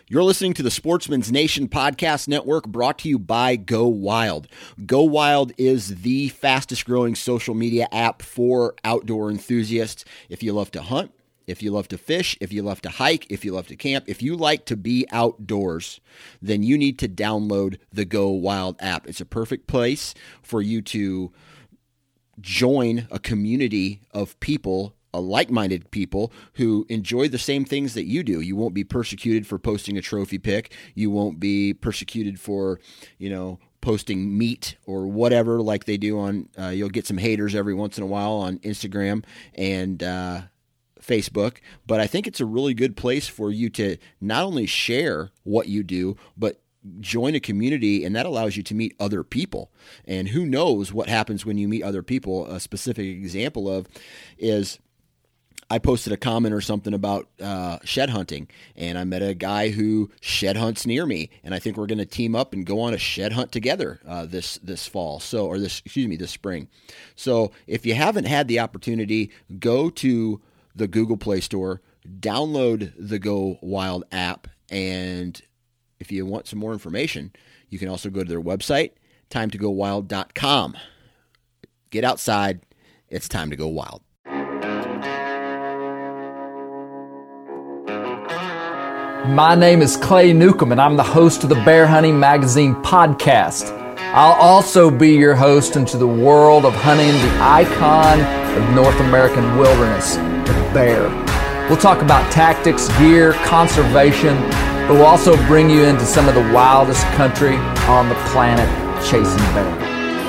You're listening to the Sportsman's Nation Podcast Network, brought to you by Go Wild. Go Wild is the fastest growing social media app for outdoor enthusiasts. If you love to hunt, if you love to fish, if you love to hike, if you love to camp, if you like to be outdoors, then you need to download the Go Wild app. It's a perfect place for you to join a community of people, like-minded people who enjoy the same things that you do. You won't be persecuted for posting a trophy pic. You won't be persecuted for, posting meat or whatever like they do on, you'll get some haters every once in a while on Instagram and Facebook. But I think it's a really good place for you to not only share what you do, but join a community, and that allows you to meet other people. And who knows what happens when you meet other people. A specific example of is I posted a comment or something about shed hunting, and I met a guy who shed hunts near me, and I think we're going to team up and go on a shed hunt together this fall. This spring. So if you haven't had the opportunity, go to the Google Play Store, download the Go Wild app, and if you want some more information, you can also go to their website, timetogowild.com. Get outside. It's time to go wild. My name is Clay Newcomb, and I'm the host of the Bear Hunting Magazine podcast. I'll also be your host into the world of hunting the icon of North American wilderness, the bear. We'll talk about tactics, gear, conservation, but we'll also bring you into some of the wildest country on the planet chasing bear.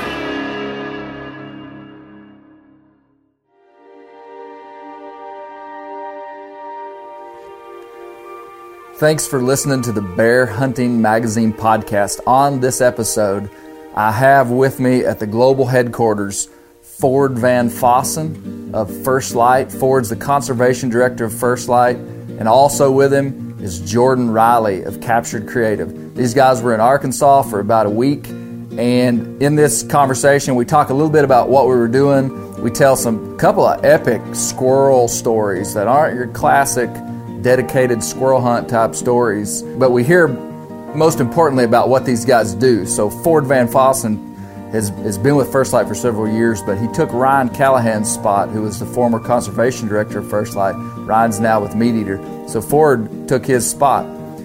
Thanks for listening to the Bear Hunting Magazine podcast. On this episode, I have with me at the global headquarters Ford Van Fossen of First Light. Ford's the conservation director of First Light, and also with him is Jordan Riley of Captured Creative. These guys were in Arkansas for about a week, and in this conversation, we talk a little bit about what we were doing. We tell some couple of epic squirrel stories that aren't your classic dedicated squirrel hunt type stories, but we hear most importantly about what these guys do. So Ford Van Fossen has been with First Light for several years, but he took Ryan Callahan's spot, who was the former conservation director of First Light. Ryan's now with Meat Eater. So Ford took his spot.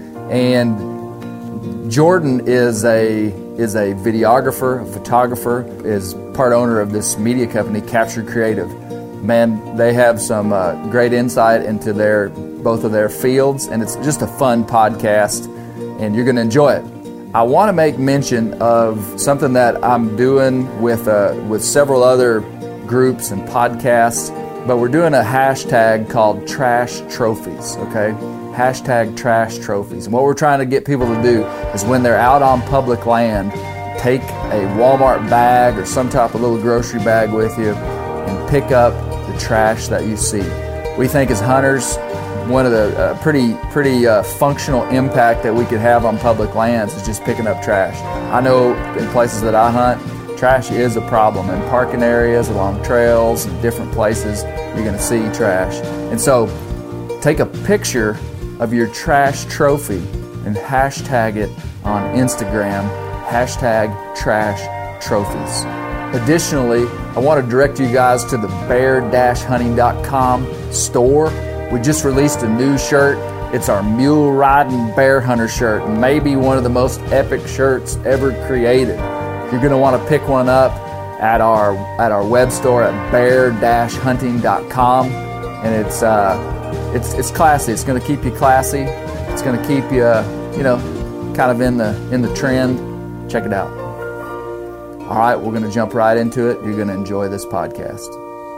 And Jordan is a videographer, a photographer, is part owner of this media company, Captured Creative. Man, they have some great insight into both of their fields, and it's just a fun podcast, and you're going to enjoy it. I want to make mention of something that I'm doing with several other groups and podcasts, but we're doing a hashtag called Trash Trophies, okay? Hashtag Trash Trophies. And what we're trying to get people to do is when they're out on public land, take a Walmart bag or some type of little grocery bag with you and pick up the trash that you see. We think as hunters, one of the pretty functional impact that we could have on public lands is just picking up trash. I know in places that I hunt, trash is a problem. In parking areas, along trails, and different places, you're going to see trash. And so take a picture of your trash trophy and hashtag it on Instagram, hashtag Trash Trophies. Additionally, I want to direct you guys to the bear-hunting.com store. We just released a new shirt. It's our Mule Riding Bear Hunter shirt, maybe one of the most epic shirts ever created. You're going to want to pick one up at our web store at bear-hunting.com, and it's classy. It's going to keep you classy. It's going to keep you kind of in the trend. Check it out. All right, we're going to jump right into it. You're going to enjoy this podcast.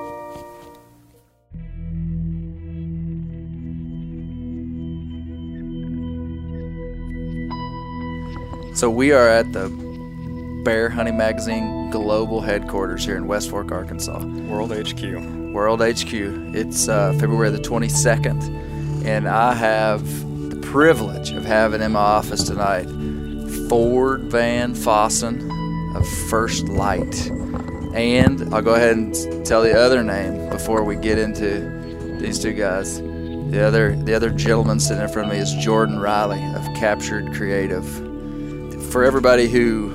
So we are at the Bear Hunting Magazine global headquarters here in West Fork, Arkansas. World HQ. It's February the 22nd, and I have the privilege of having in my office tonight Ford Van Fossen of First Light. And I'll go ahead and tell the other name before we get into these two guys. The other gentleman sitting in front of me is Jordan Riley of Captured Creative. For everybody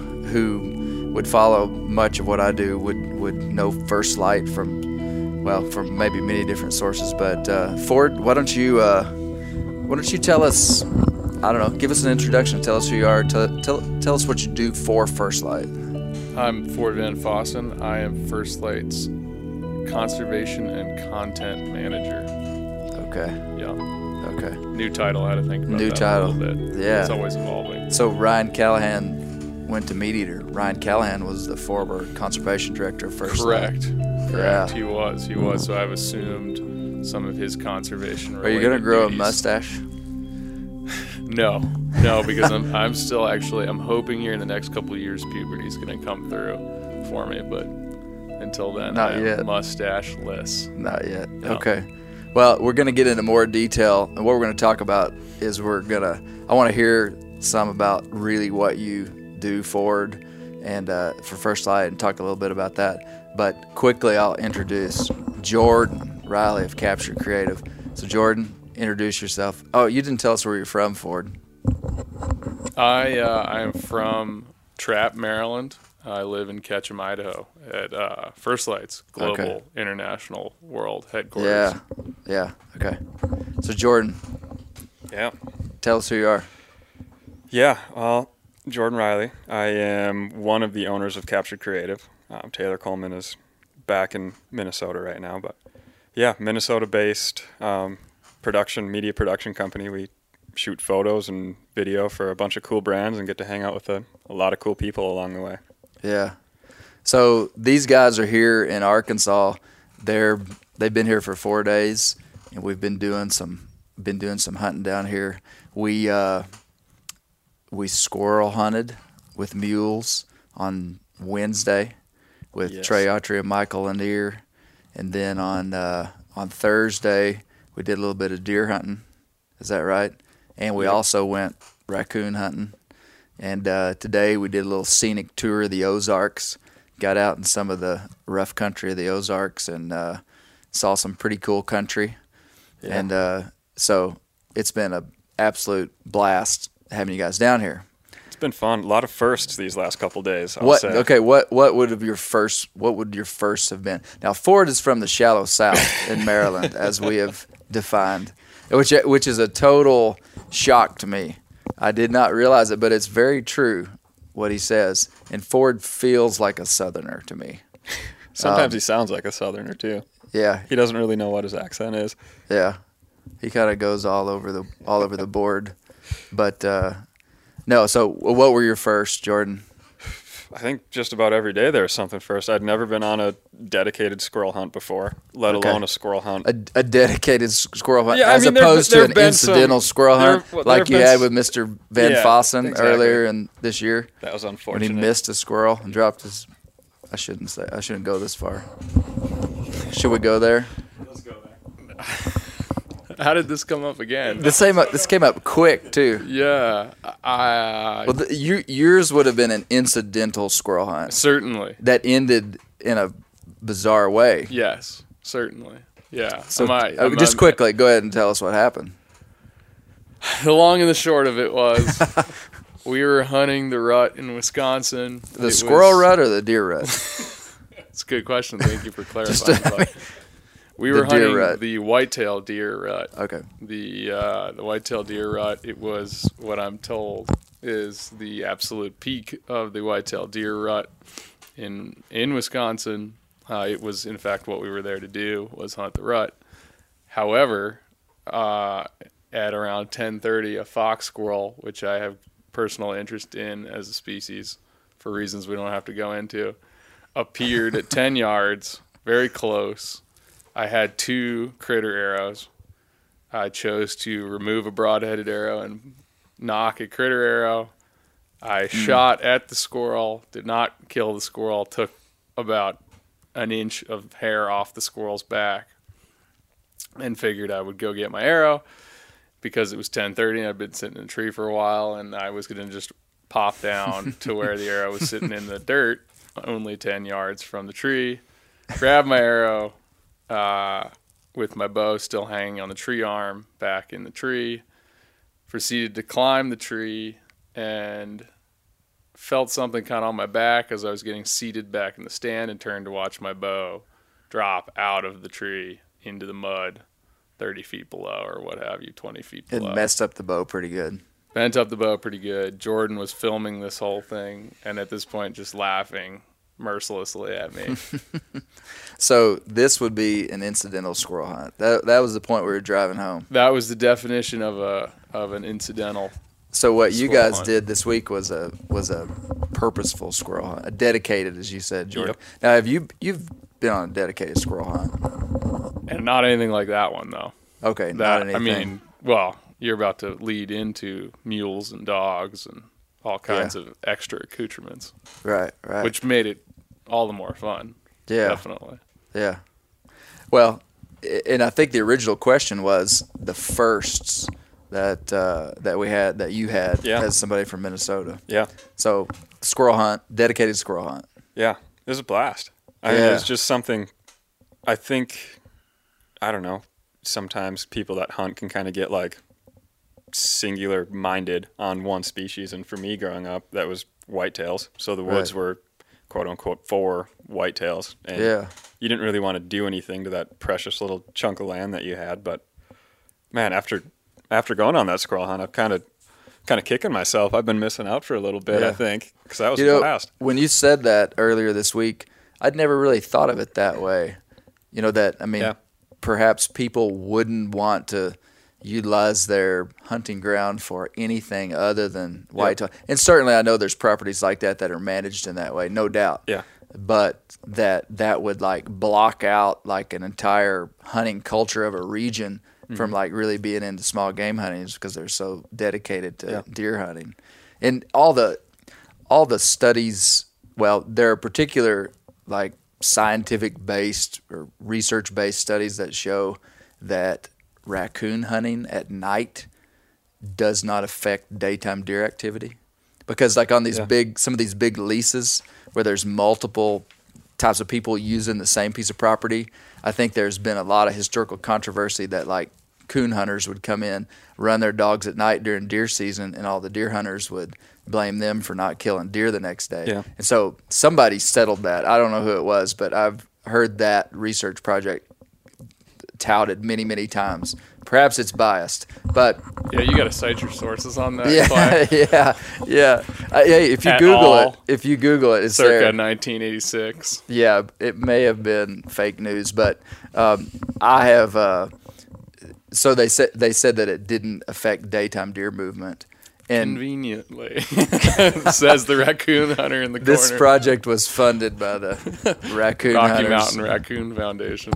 who would follow much of what I do would know First Light from maybe many different sources. But Ford, why don't you tell us? I don't know. Give us an introduction. Tell us who you are. Tell us what you do for First Light. I'm Ford Van Fossen. I am First Light's Conservation and Content Manager. Okay. Yeah. Okay. New title. I had to think about New that title. a little bit. Yeah. It's always evolving. So Ryan Callahan went to Meat Eater. Ryan Callahan was the former conservation director of First Light. Correct. Yeah. He was. So I've assumed some of his conservation. Are you gonna grow duties. a mustache? No, because I'm still I'm hoping here in the next couple of years puberty's gonna come through for me, but until then, Not I'm yet. Mustache-less. Not yet. No. Okay. Well, we're going to get into more detail, and what we're going to talk about is I want to hear some about really what you do, Ford, and for First Light, and talk a little bit about that. But quickly, I'll introduce Jordan Riley of Captured Creative. So, Jordan, introduce yourself. Oh, you didn't tell us where you're from, Ford. I am from Trapp, Maryland. I live in Ketchum, Idaho, at First Light's Global International World headquarters. Yeah. Okay. So, Jordan, Yeah. tell us who you are. Yeah. Well, Jordan Riley. I am one of the owners of Captured Creative. Taylor Coleman is back in Minnesota right now, but yeah, Minnesota-based media production company. We shoot photos and video for a bunch of cool brands and get to hang out with a lot of cool people along the way. Yeah. So these guys are here in Arkansas. They've been here for 4 days, and we've been doing some hunting down here. We squirrel hunted with mules on Wednesday with Trey Autry and Michael Lanier, and then on Thursday we did a little bit of deer hunting. Is that right? And we also went raccoon hunting. And today we did a little scenic tour of the Ozarks, got out in some of the rough country of the Ozarks and saw some pretty cool country. Yeah. And so it's been an absolute blast having you guys down here. It's been fun. A lot of firsts these last couple days, I'll What? say. Okay, what would your first have been? Now, Ford is from the shallow South in Maryland, as we have defined, which is a total shock to me. I did not realize it, but it's very true what he says. And Ford feels like a Southerner to me. Sometimes he sounds like a Southerner too. Yeah, He doesn't really know what his accent is. yeah. He kind of goes all over the board. But no. So, what were your first, Jordan? I think just about every day there was something first. I'd never been on a dedicated squirrel hunt before, let alone a squirrel hunt. A dedicated squirrel hunt, Yeah, as opposed to there've an been incidental squirrel hunt like you had with Mr. Van Fossen exactly. earlier in this year. That was When unfortunate. he missed a squirrel and dropped his. I shouldn't go this far. Should we go there? Let's go there. How did this come up again? This came up quick too. Yeah, Well, yours would have been an incidental squirrel hunt certainly. that ended in a bizarre way. Yes, certainly. Yeah. So I'm- just quickly, go ahead and tell us what happened. The long and the short of it was, we were hunting the rut in Wisconsin. The squirrel rut or the deer rut? It's a good question. Thank you for clarifying. But we the were deer hunting rut. the whitetail deer rut. Okay. The whitetail deer rut. It was what I'm told is the absolute peak of the whitetail deer rut in Wisconsin. It was in fact what we were there to do, was hunt the rut. However, at around 10:30, a fox squirrel, which I have personal interest in as a species for reasons we don't have to go into, appeared at 10 yards, very close. I had 2 critter arrows. I chose to remove a broad-headed arrow and knock a critter arrow. I shot at the squirrel, did not kill the squirrel, took about an inch of hair off the squirrel's back, and figured I would go get my arrow because it was 10:30 and I'd been sitting in a tree for a while, and I was going to just pop down to where the arrow was sitting in the dirt, only 10 yards from the tree, grab my arrow, with my bow still hanging on the tree arm back in the tree. Proceeded to climb the tree and felt something kind of on my back as I was getting seated back in the stand, and turned to watch my bow drop out of the tree into the mud 30 feet below, or what have you, 20 feet below. It messed up the bow pretty good. Bent up the bow pretty good. Jordan was filming this whole thing, and at this point just laughing mercilessly at me. So this would be an incidental squirrel hunt. That was the point we were driving home. That was the definition of an incidental. So what you Squirrel guys hunt. did this week was a purposeful squirrel hunt, a dedicated, as you said, Jordan. Yep. Now, you've been on a dedicated squirrel hunt? And not anything like that one, though. Okay, not That, anything. I mean, well, you're about to lead into mules and dogs and all kinds of extra accoutrements, right. which made it all the more fun. Yeah. Definitely. Yeah. Well, and I think the original question was the firsts that we had, that you had Yeah. as somebody from Minnesota. Yeah. So squirrel hunt, dedicated squirrel hunt. Yeah. It was a blast. I mean, Yeah. it's just something, I think, I don't know, sometimes people that hunt can kind of get like singular minded on one species. And for me growing up, that was whitetails. So the woods Right. were quote unquote for whitetails. And Yeah. you didn't really want to do anything to that precious little chunk of land that you had. But man, after going on that squirrel hunt, I've kind of kicking myself. I've been missing out for a little bit, Yeah. I think, because that was You know, blast. when you said that earlier this week, I'd never really thought of it that way. You know, that, I mean, Yeah. perhaps people wouldn't want to utilize their hunting ground for anything other than whitetail. And certainly I know there's properties like that are managed in that way, no doubt. Yeah. But that would like block out like an entire hunting culture of a region from like really being into small game hunting, just because they're so dedicated to deer hunting. And all the studies, well, there are particular like scientific based or research based studies that show that raccoon hunting at night does not affect daytime deer activity, because like on these some of these big leases where there's multiple types of people using the same piece of property, I think there's been a lot of historical controversy that like coon hunters would come in, run their dogs at night during deer season, and all the deer hunters would blame them for not killing deer the next day. Yeah. And so somebody settled that. I don't know who it was, but I've heard that research project touted many, many times. Perhaps it's biased, but Yeah, you got to cite your sources on that. yeah, Clay. yeah. Hey, if you At Google all. it, it's Circa there. 1986. Yeah, it may have been fake news, but I have. So they said that it didn't affect daytime deer movement, and Conveniently, says the raccoon hunter in the this corner. project was funded by the Raccoon Rocky Hunters. Mountain Raccoon Foundation.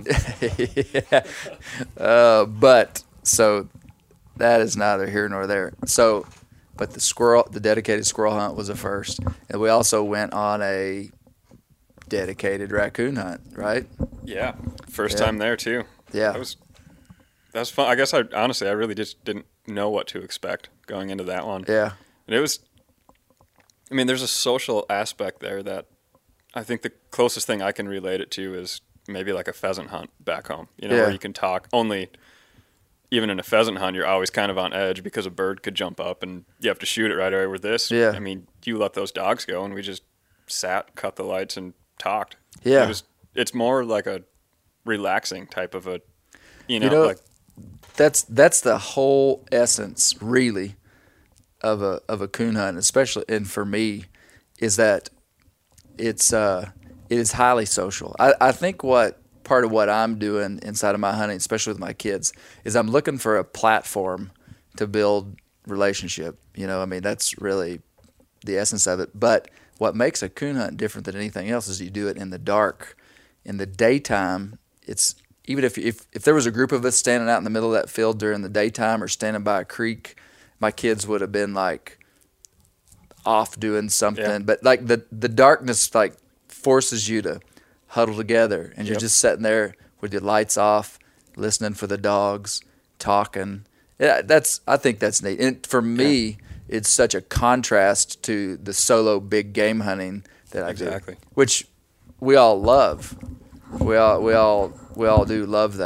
But so that is neither here nor there. So, but the dedicated squirrel hunt was a first, and we also went on a dedicated raccoon hunt, right? Yeah. First Yeah. time there too. Yeah. That was fun. I guess I really just didn't know what to expect going into that one. Yeah. And it was, I mean, there's a social aspect there that I think the closest thing I can relate it to is maybe like a pheasant hunt back home, Yeah. where you can talk. Only, even in a pheasant hunt, you're always kind of on edge because a bird could jump up and you have to shoot it right away. With this, Yeah. I mean, you let those dogs go and we just sat, cut the lights, and talked. Yeah. It's more like a relaxing type of a, like, That's the whole essence, really, of a coon hunt, especially, and for me, is that it is highly social. I think part of what I'm doing inside of my hunting, especially with my kids, is I'm looking for a platform to build relationship. I mean, that's really the essence of it. But what makes a coon hunt different than anything else is you do it in the dark. In the daytime, it's even if there was a group of us standing out in the middle of that field during the daytime or standing by a creek, my kids would have been like off doing something. Yeah. But like the darkness like forces you to huddle together, and you're just sitting there with your lights off, listening for the dogs, talking. Yeah, I think that's neat. And for me, it's such a contrast to the solo big game hunting that I do, which we all love. We all do love that.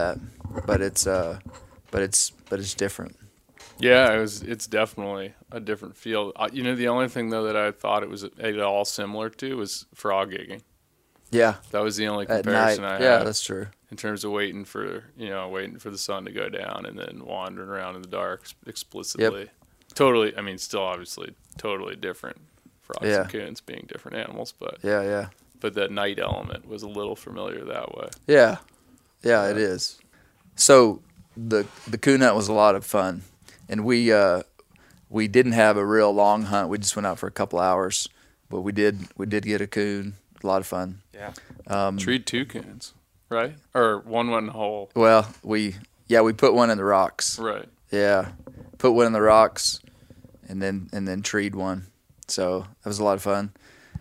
but it's different. Yeah, it's definitely a different field. The only thing though that I thought it was at all similar to was frog gigging. Yeah, That was the only at comparison night. I had. Yeah, that's true. In terms of waiting for the sun to go down and then wandering around in the dark explicitly. Yep. Totally. I mean, still obviously totally different. Frogs Yeah. and coons being different animals, but Yeah. that night element was a little familiar that way. Yeah, it is. So the coon hunt was a lot of fun, and we didn't have a real long hunt. We just went out for a couple hours, but we did get a coon. A lot of fun. Yeah. Treed two coons, right? Or one went whole. Well, we put one in the rocks. Right. Yeah, put one in the rocks, and then treed one. So that was a lot of fun.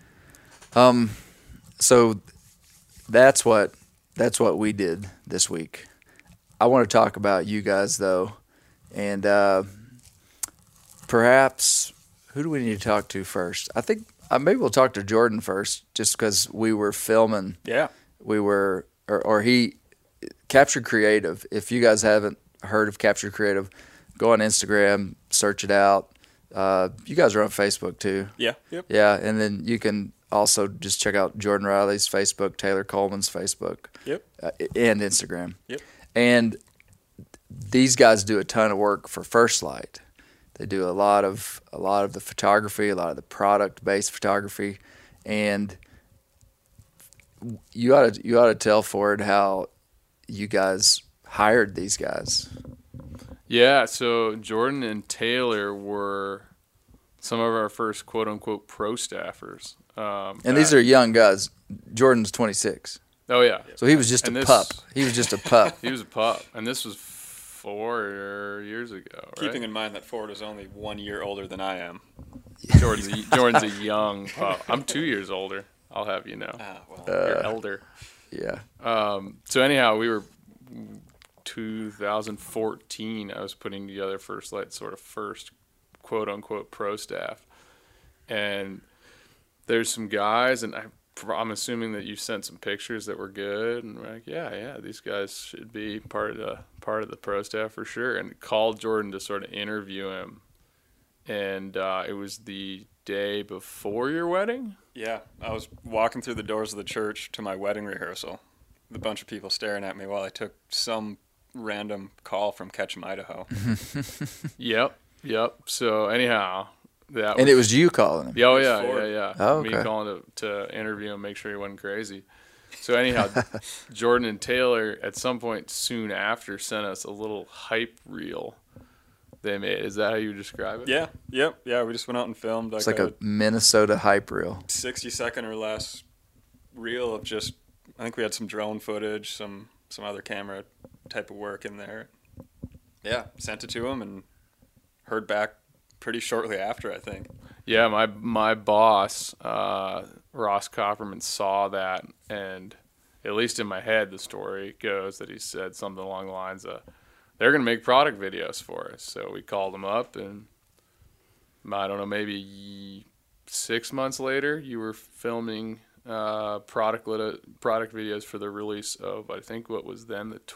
So that's what we did this week. I want to talk about you guys though, and perhaps who do we need to talk to first? I think maybe we'll talk to Jordan first, just because we were filming. Yeah. We were, or he Captured Creative. If you guys haven't heard of Captured Creative, go on Instagram, search it out. You guys are on Facebook too. Yeah. Yep. Yeah, and then you can also just check out Jordan Riley's Facebook, Taylor Coleman's Facebook, Yep. And Instagram. Yep. And these guys do a ton of work for First Light. They do a lot of the photography, a lot of the product-based photography, and you ought to tell Ford how you guys hired these guys. Yeah, so Jordan and Taylor were some of our first quote-unquote pro staffers. And these are young guys. Jordan's 26. Oh, yeah. So he was just And a this- pup. He was just a pup. He was a pup, and this was 4 years ago, right? Keeping in mind that Ford is only 1 year older than I am. Jordan's a young pup. I'm 2 years older, I'll have you know. Ah, well. You're elder. Yeah. So anyhow, we were 2014. I was putting together First Light sort of first quote unquote pro staff, and there's some guys, and I'm assuming that you sent some pictures that were good, and we're like, yeah, these guys should be part of the pro staff for sure. And called Jordan to sort of interview him, and it was the day before your wedding. Yeah, I was walking through the doors of the church to my wedding rehearsal. A bunch of people staring at me while I took some random call from Ketchum, Idaho. Yep. So anyhow, And it was you calling him. Yeah, Ford. yeah. Oh, Me okay. calling to interview him, make sure he wasn't crazy. So anyhow, Jordan and Taylor at some point soon after sent us a little hype reel they made. Is that how you describe it? Yeah, yep, yeah. We just went out and filmed It's like a Minnesota hype reel. 60-second or less reel of just. I think we had some drone footage, some other camera type of work in there. Yeah, sent it to him and heard back pretty shortly after, I think. Yeah, my boss, Ross Copperman, saw that, and at least in my head, the story goes that he said something along the lines of, they're going to make product videos for us. So we called him up, and I don't know, maybe 6 months later, you were filming product videos for the release of, I think, what was then the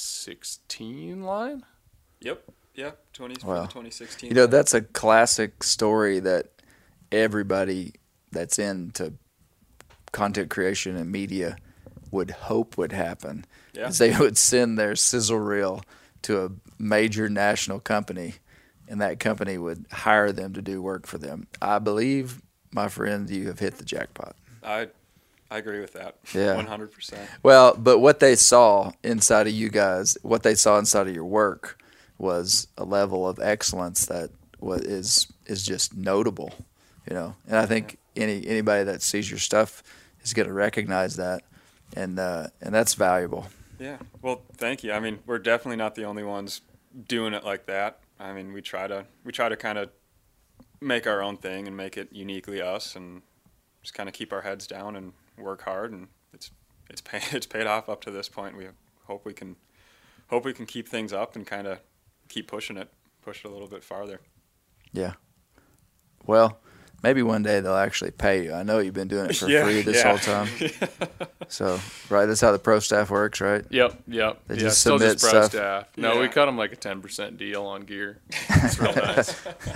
2016 line? Yep. Yeah, for the Wow. 2016. You know, that's a classic story that everybody that's into content creation and media would hope would happen. Yeah. Is they would send their sizzle reel to a major national company, and that company would hire them to do work for them. I believe, my friend, you have hit the jackpot. I agree with that. Yeah. 100%. Well, but what they saw inside of you guys, what they saw inside of your work, was a level of excellence that is just notable, you know. And I think anybody that sees your stuff is going to recognize that, and that's valuable. Yeah. Well, thank you. I mean, we're definitely not the only ones doing it like that. I mean, we try to kind of make our own thing and make it uniquely us, and just kind of keep our heads down and work hard. And it's paid off up to this point. We hope we can keep things up and kind of keep push it a little bit farther. Yeah. Well, Maybe one day they'll actually pay you. I know you've been doing it for free this whole time. So, right, that's how the pro staff works, right? Yep. They Yeah, just still submit just pro stuff. staff. No, we cut them like a 10% deal on gear. It's real nice.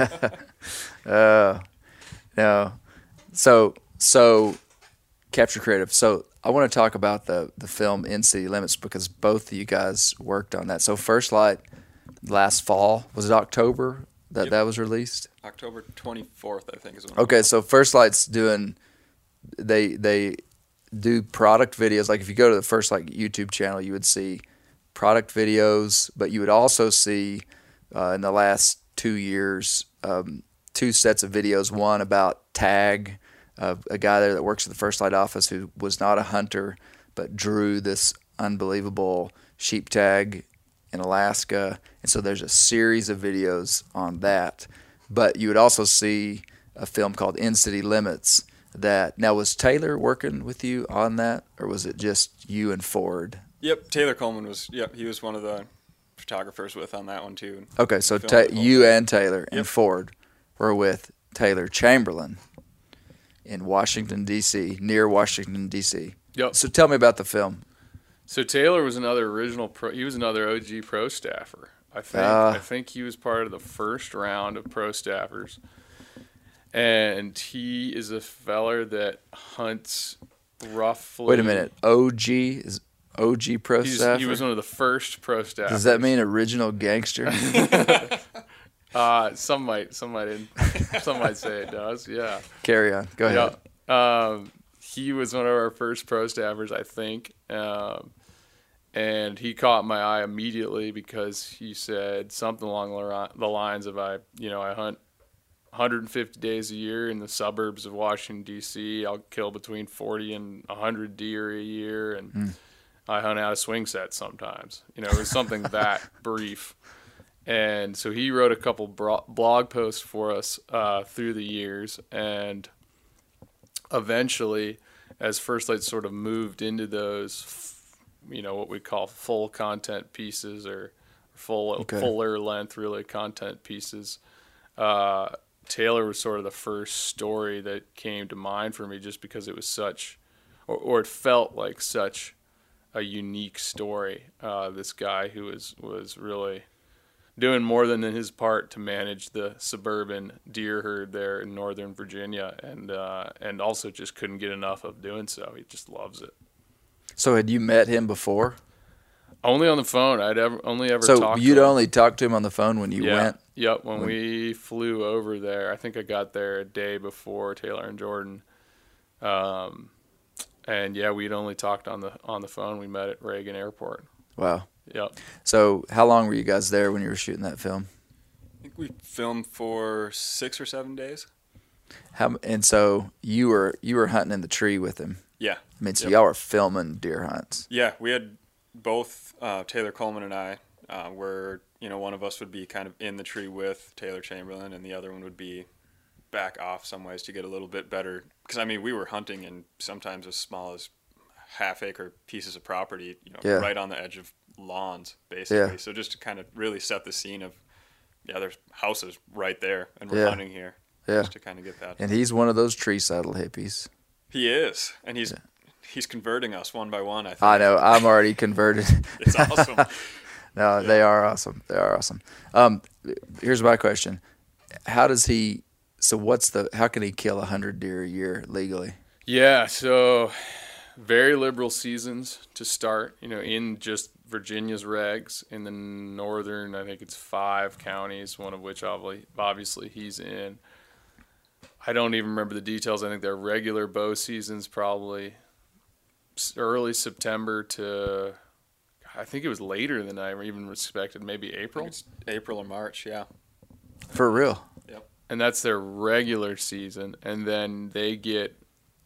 No. So Capture Creative. So I want to talk about the film In City Limits because both of you guys worked on that. So First Light last fall, was it October that was released? October 24th, I think, is when. Okay, so First Light's doing they do product videos. Like if you go to the First Light YouTube channel, you would see product videos, but you would also see in the last 2 years 2 sets of videos. One about Tag, a guy there that works at the First Light office who was not a hunter but drew this unbelievable sheep tag in Alaska. And so there's a series of videos on that. But you would also see a film called In City Limits. That now, was Taylor working with you on that, or was it just you and Ford? Yep, Taylor Coleman was. Yep, he was one of the photographers with on that one too. Okay, so you and Taylor and Ford were with Taylor Chamberlain in Washington D.C., near Washington D.C. Yep. So tell me about the film. So Taylor was another original pro. He was another OG pro staffer. I think he was part of the first round of pro staffers, and he is a feller that hunts roughly. Wait a minute, OG is OG pro staffer? He was one of the first pro staffers. Does that mean original gangster? Some might say it does. Yeah. Carry on. Go ahead. Yeah. He was one of our first pro staffers, I think. And he caught my eye immediately because he said something along the lines of, I hunt 150 days a year in the suburbs of Washington, D.C. I'll kill between 40 and 100 deer a year, and I hunt out of swing sets sometimes. It was something that brief. And so he wrote a couple blog posts for us through the years, and eventually, as First Light sort of moved into those, what we call full content pieces or fuller length, really, content pieces, Taylor was sort of the first story that came to mind for me just because it was such, or it felt like such a unique story. This guy who was really doing more than his part to manage the suburban deer herd there in Northern Virginia, and also just couldn't get enough of doing so. He just loves it. So had you met him before? Only on the phone. I'd only ever so talked to him. So you'd only talk to him on the phone when you went? Yep, when we flew over there. I think I got there a day before Taylor and Jordan. And yeah, we'd only talked on the phone. We met at Reagan Airport. Wow. Yep. So how long were you guys there when you were shooting that film? I think we filmed for 6 or 7 days. And so you were hunting in the tree with him? Yeah. I mean, so y'all were filming deer hunts. Yeah, we had both Taylor Coleman and I were, one of us would be kind of in the tree with Taylor Chamberlain, and the other one would be back off some ways to get a little bit better. Because, we were hunting in sometimes as small as half-acre pieces of property, right on the edge of lawns, basically. Yeah. So just to kind of really set the scene of, there's houses right there, and we're hunting here. Yeah. Just to kind of get that. And he's one of those tree saddle hippies. He is, and he's converting us one by one, I think. I know. I'm already converted. It's awesome. No, they are awesome. They are awesome. Here's my question. How can he kill 100 deer a year legally? Yeah, so very liberal seasons to start, in just Virginia's regs. In the northern, I think it's 5 counties, one of which obviously he's in. I don't even remember the details. I think their regular bow season's probably early September to, I think it was later than I even expected, maybe April? It's April or March, yeah. For real? Yep. And that's their regular season. And then they get,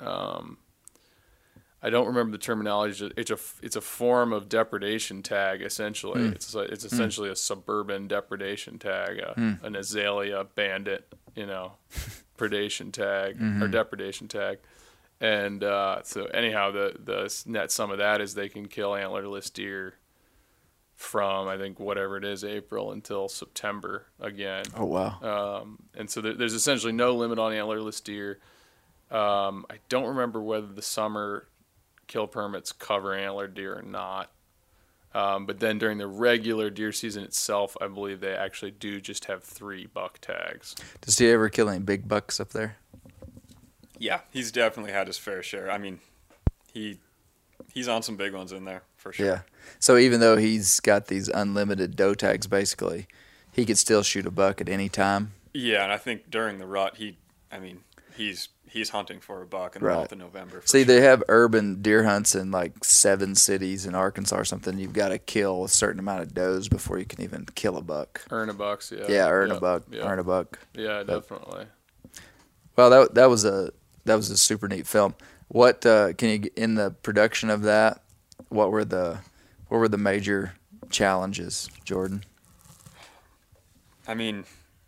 I don't remember the terminology. It's a form of depredation tag, essentially. It's essentially a suburban depredation tag, an azalea bandit, predation tag or depredation tag. And so anyhow, the net sum of that is they can kill antlerless deer from, I think, whatever it is, April until September again. Oh, wow. And so there's essentially no limit on antlerless deer. I don't remember whether the summer kill permits cover antlered deer or not. But then during the regular deer season itself, I believe they actually do just have 3 buck tags. Does he ever kill any big bucks up there? Yeah, he's definitely had his fair share. I mean, he's on some big ones in there for sure. Yeah. So even though he's got these unlimited doe tags, basically, he could still shoot a buck at any time. Yeah, and I think during the rut, he's hunting for a buck in the Right. month of November. See, they have urban deer hunts in like 7 cities in Arkansas or something. You've got to kill a certain amount of does before you can even kill a buck. Earn a bucks, yeah. Yeah, earn a Yep, buck. yep. Earn a buck. Yeah, definitely. Well, that was a super neat film. What can you, in the production of that? What were the major challenges, Jordan? I mean,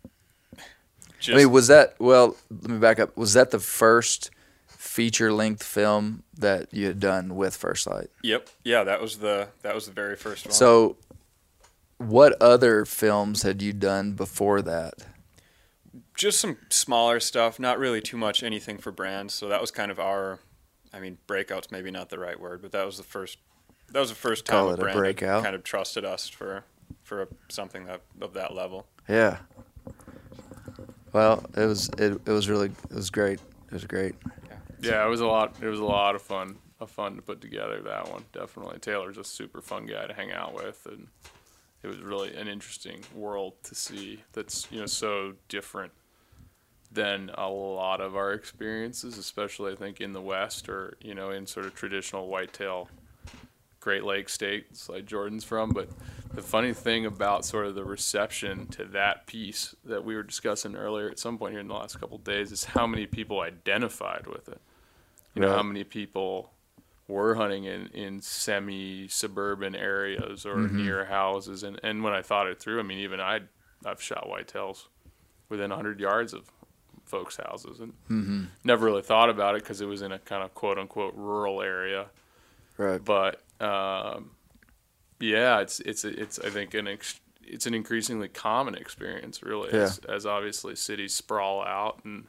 was that, well, let me back up. Was that the first feature-length film that you had done with First Light? Yep. Yeah, that was the very first one. So what other films had you done before that? Just some smaller stuff, not really too much anything for brands. So that was kind of breakout's maybe not the right word, but that was the first time Call a it a brand had breakout. kind of trusted us for something of that level. Yeah. Well, it was great. It was great. Yeah, it was a lot of fun. Fun to put together that one. Definitely, Taylor's a super fun guy to hang out with, and it was really an interesting world to see. That's so different than a lot of our experiences, especially I think in the West or in sort of traditional whitetail Great Lakes states like Jordan's from. But the funny thing about sort of the reception to that piece that we were discussing earlier at some point here in the last couple of days is how many people identified with it. How many people were hunting in semi-suburban areas or near houses. And when I thought it through, I mean, even I've shot whitetails within 100 yards of folks' houses and never really thought about it because it was in a kind of quote-unquote rural area. Right. But, yeah, it's I think it's an increasingly common experience, really, as obviously cities sprawl out and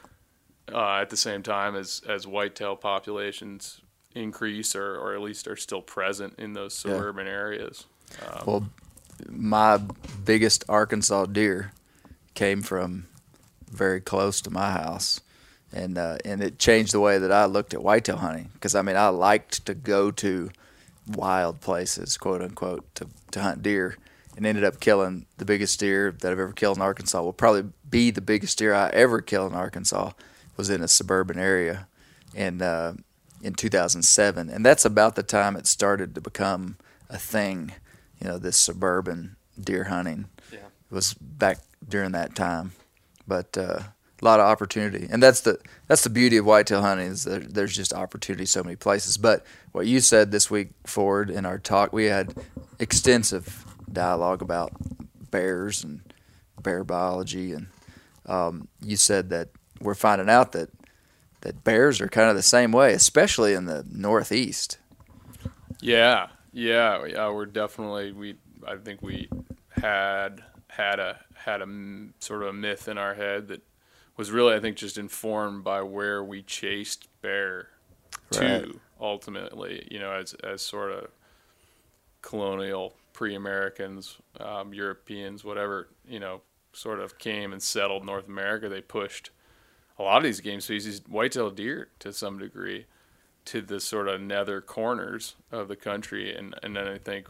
at the same time as whitetail populations increase or at least are still present in those suburban areas. Well, my biggest Arkansas deer came from very close to my house, and it changed the way that I looked at whitetail hunting because I liked to go to wild places, quote unquote, to hunt deer, and ended up killing the biggest deer that I've ever killed in Arkansas. Will probably be the biggest deer I ever killed in Arkansas. Was in a suburban area, and in 2007, and that's about the time it started to become a thing. This suburban deer hunting. Yeah. It was back during that time, but a lot of opportunity, and that's the beauty of whitetail hunting is that there's just opportunity so many places. But what you said this week, Ford, in our talk, we had extensive dialogue about bears and bear biology, and you said that we're finding out that bears are kind of the same way, especially in the Northeast. Yeah, we're definitely I think we had a sort of a myth in our head that was really, I think, just informed by where we chased bear to ultimately, as sort of colonial pre-Americans, Europeans, whatever, sort of came and settled North America. They pushed a lot of these game species, whitetail deer to some degree, to the sort of nether corners of the country, and then I think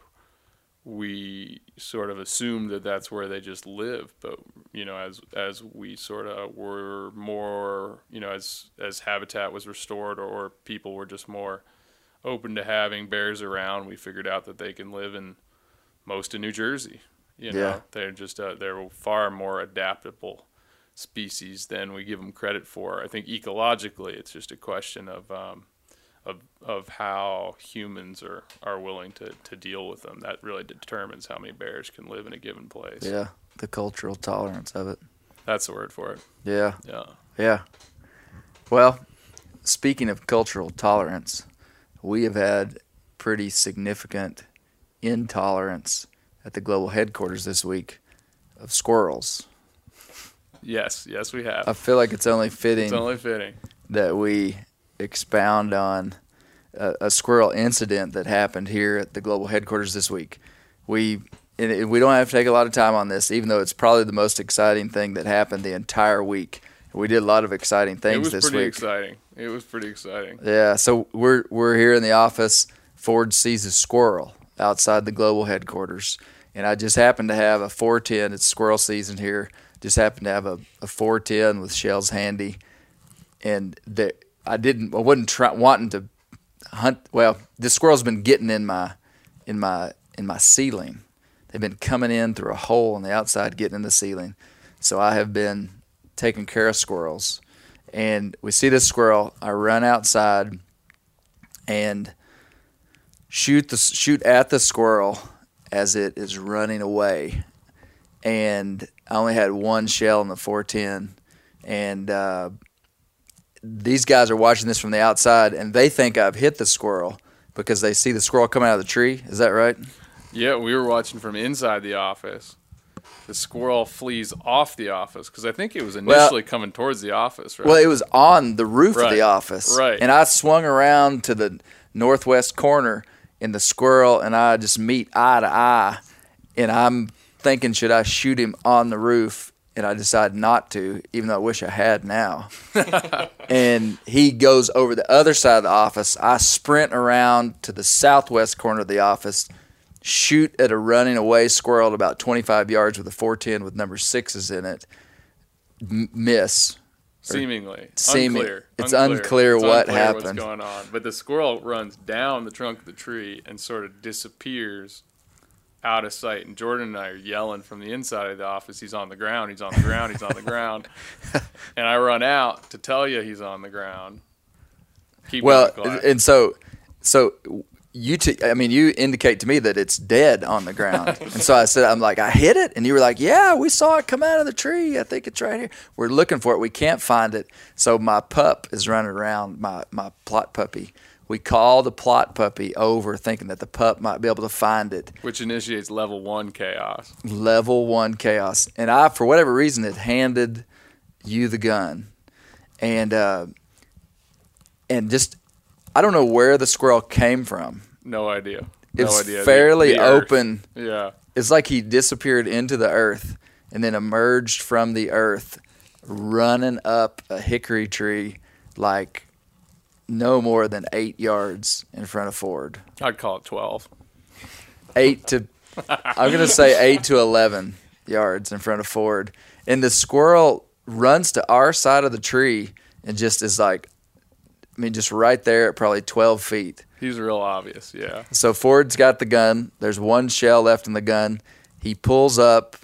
we sort of assumed that that's where they just live. But as we sort of were more, as habitat was restored or people were just more open to having bears around, we figured out that they can live in most of New Jersey. They're just they're far more adaptable species than we give them credit for. I think ecologically, it's just a question of how humans are willing to deal with them. That really determines how many bears can live in a given place. Yeah, the cultural tolerance of it. That's the word for it. Yeah. Yeah. Yeah. Well, speaking of cultural tolerance, we have had pretty significant intolerance at the global headquarters this week of squirrels. Yes, we have. I feel like it's only fitting that we expound on a squirrel incident that happened here at the global headquarters this week. We don't have to take a lot of time on this, even though it's probably the most exciting thing that happened the entire week. We did a lot of exciting things this week. It was pretty exciting. Yeah, so we're here in the office. Ford sees a squirrel outside the global headquarters, and I just happened to have a 410. It's squirrel season here. Just happened to have a 410 with shells handy, and I wasn't wanting to hunt. Well, the squirrel's been getting in my ceiling. They've been coming in through a hole on the outside, getting in the ceiling. So I have been taking care of squirrels, and we see this squirrel. I run outside and shoot at the squirrel as it is running away, and I only had one shell in the 410, and these guys are watching this from the outside, and they think I've hit the squirrel because they see the squirrel coming out of the tree. Is that right? Yeah, we were watching from inside the office. The squirrel flees off the office because I think it was initially coming towards the office, right? Well, it was on the roof of the office. Right. And I swung around to the northwest corner, and the squirrel and I just meet eye to eye, and I'm thinking, should I shoot him on the roof? And I decide not to, even though I wish I had now. And he goes over the other side of the office. I sprint around to the southwest corner of the office, shoot at a running away squirrel at about 25 yards with a 410 with number 6s in it. Miss. Seemingly. Unclear. It's unclear what happened. What's going on. But the squirrel runs down the trunk of the tree and sort of disappears out of sight. And Jordan and I are yelling from the inside of the office, he's on the ground, he's on the ground, he's on the ground. And I run out to tell you he's on the ground. And so you indicate to me that it's dead on the ground. And so I'm like, I hit it? And you were like, yeah, we saw it come out of the tree. I think it's right here. We're looking for it. We can't find it. So my pup is running around, my plot puppy. We call the plot puppy over thinking that the pup might be able to find it. Which initiates level 1 chaos. Level 1 chaos. And I, for whatever reason, had handed you the gun. And just, I don't know where the squirrel came from. No idea. It's fairly open. Yeah. It's like he disappeared into the earth and then emerged from the earth running up a hickory tree like no more than 8 yards in front of Ford. I'd call it 12. I'm going to say 8 to 11 yards in front of Ford. And the squirrel runs to our side of the tree and just is like, just right there at probably 12 feet. He's real obvious, yeah. So Ford's got the gun. There's one shell left in the gun. He pulls up,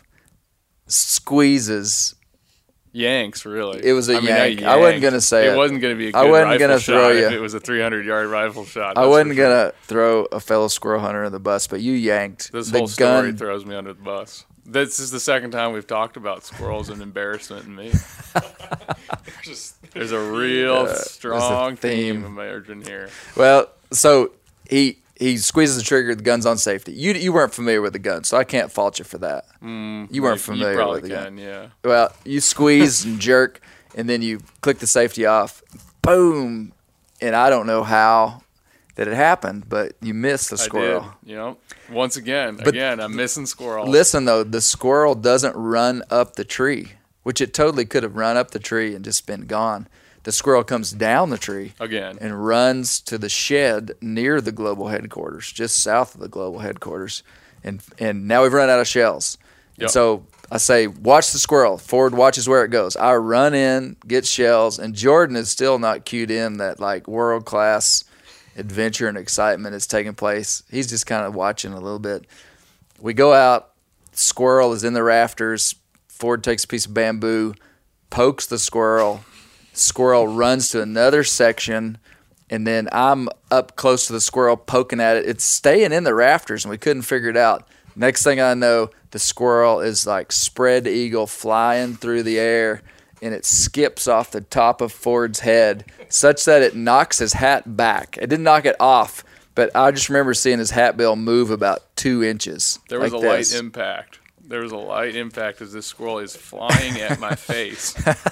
squeezes. Yanks, really. It was a yank. I wasn't going to say it. It wasn't going to be a good rifle shot if it was a 300-yard rifle shot. I wasn't going to throw a fellow squirrel hunter in the bus, but you yanked. This whole story throws me under the bus. This is the second time we've talked about squirrels and embarrassment in me. There's a real strong theme emerging here. Well, so he squeezes the trigger, the gun's on safety. You weren't familiar with the gun, so I can't fault you for that. You weren't familiar with the gun. Yeah. Well, you squeeze and jerk, and then you click the safety off. Boom. And I don't know how that it happened, but you missed the squirrel. I did. Once again, I'm missing squirrel. Listen, though, the squirrel doesn't run up the tree, which it totally could have run up the tree and just been gone. The squirrel comes down the tree again and runs to the shed near the global headquarters, just south of the global headquarters. And now we've run out of shells. Yep. And so I say, watch the squirrel. Ford watches where it goes. I run in, get shells, and Jordan is still not cued in that like world-class adventure and excitement is taking place. He's just kind of watching a little bit. We go out. Squirrel is in the rafters. Ford takes a piece of bamboo, pokes the squirrel. Squirrel runs to another section, and then I'm up close to the squirrel poking at it. It's staying in the rafters, and we couldn't figure it out. Next thing I know, the squirrel is like spread eagle flying through the air, and it skips off the top of Ford's head such that it knocks his hat back. It didn't knock it off, But I just remember seeing his hat bill move about 2 inches. There was like a this. light impact. There was a light impact as this squirrel is flying at my face.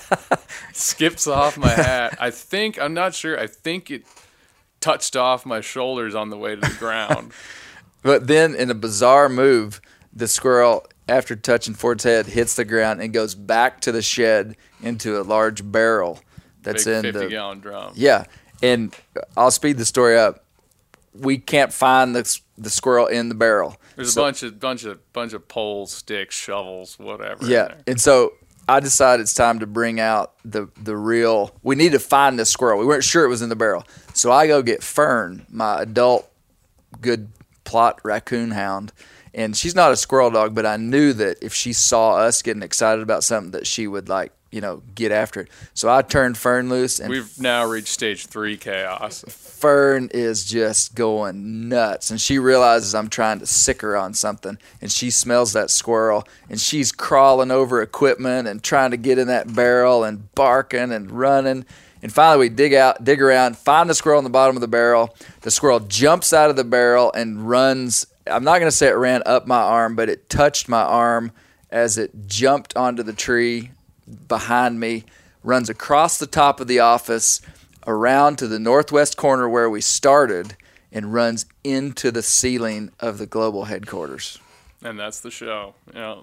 Skips off my hat. I'm not sure. I think it touched off my shoulders on the way to the ground. But then, in a bizarre move, the squirrel, after touching Ford's head, hits the ground and goes back to the shed into a large barrel that's Big in 50-gallon drum. Yeah, and I'll speed the story up. We can't find the squirrel in the barrel. There's a bunch of poles, sticks, shovels, whatever. in Yeah, there. and so I decided it's time to bring out the real. We need to find this squirrel. We weren't sure it was in the barrel, so I go get Fern, my adult good plot raccoon hound, and she's not a squirrel dog, but I knew that if she saw us getting excited about something, that she would get after it. So I turned Fern loose, and We've now reached stage 3 chaos. Fern is just going nuts, and she realizes I'm trying to sick her on something, and she smells that squirrel, and she's crawling over equipment and trying to get in that barrel and barking and running. And finally, we dig around, find the squirrel in the bottom of the barrel. The squirrel jumps out of the barrel and runs. I'm not going to say it ran up my arm, but it touched my arm as it jumped onto the tree behind me, runs across the top of the office, around to the northwest corner where we started, and runs into the ceiling of the global headquarters. And that's the show. Yeah.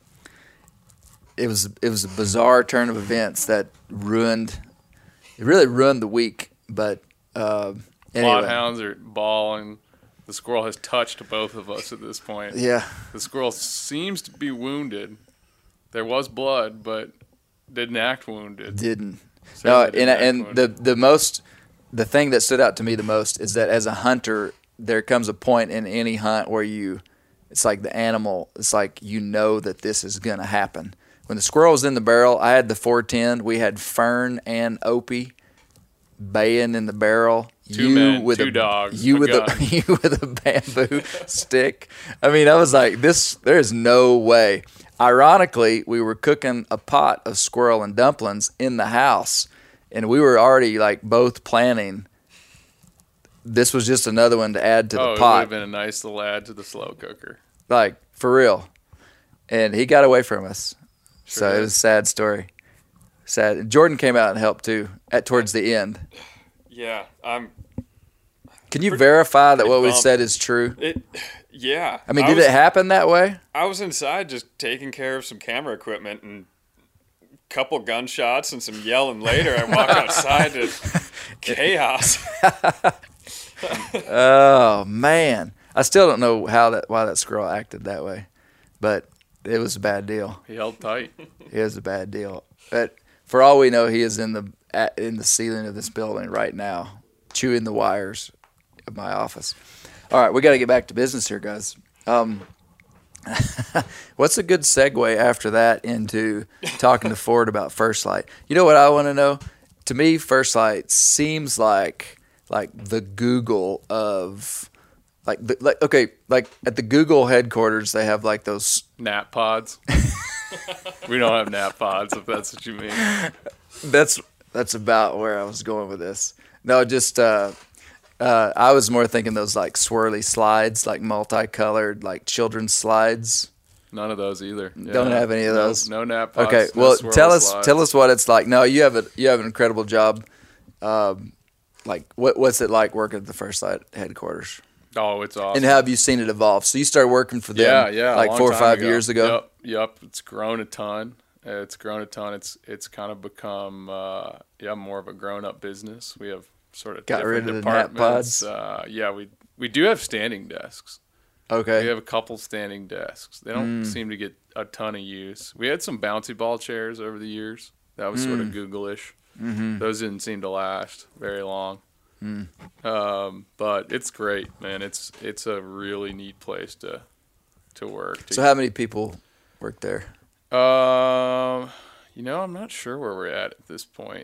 It was a bizarre turn of events that really ruined the week. But anyway. Bloodhounds are bawling. The squirrel has touched both of us at this point. Yeah. The squirrel seems to be wounded. There was blood, but didn't act wounded. Didn't. Certainly No, didn't act and wounded. the thing that stood out to me the most is that as a hunter, there comes a point in any hunt where it's like the animal, it's like you know that this is going to happen. When the squirrel was in the barrel, I had the 410. We had Fern and Opie baying in the barrel. Two men, two dogs, You a with gun. you with a bamboo stick. I mean, I was like, there's no way. Ironically, we were cooking a pot of squirrel and dumplings in the house, and we were already like both planning. This was just another one to add to the It would pot, have been a nice little add to the slow cooker. like for real. And he got away from us, Sure so did. it was a sad story. Sad. And Jordan came out and helped too towards the end. Yeah, Can you verify that what we bummed. said is true? Yeah. I mean, did it happen that way? I was inside just taking care of some camera equipment, and a couple gunshots and some yelling later. I walk outside to chaos. Oh man, I still don't know why that squirrel acted that way, but it was a bad deal. He held tight. It was a bad deal. But for all we know, he is in the ceiling of this building right now, chewing the wires of my office. All right, we got to get back to business here, guys. What's a good segue after that into talking to Ford about First Light? You know what I want to know? To me, First Light seems like the Google of like at the Google headquarters they have like those Nap pods. We don't have nap pods, if that's what you mean. That's about where I was going with this. No, just I was more thinking those like swirly slides, like multicolored, like children's slides. None of those either. Yeah. Don't have any of those. No nap pods. Okay, no well, swirl tell slides. us what it's like. No, you have an incredible job. Like what's it like working at the First Light headquarters? Oh, it's awesome. And how have you seen it evolve? So you started working for them, a like long 4 or time 5 years ago. Yep. It's grown a ton. It's kind of become more of a grown up business. We have sort of Got rid different of the nap departments. pods? We do have standing desks. Okay. We have a couple standing desks. They don't seem to get a ton of use. We had some bouncy ball chairs over the years. That was sort of Google-ish. Mm-hmm. Those didn't seem to last very long. But it's great, man. It's a really neat place to work. So how many people work there? I'm not sure where we're at this point.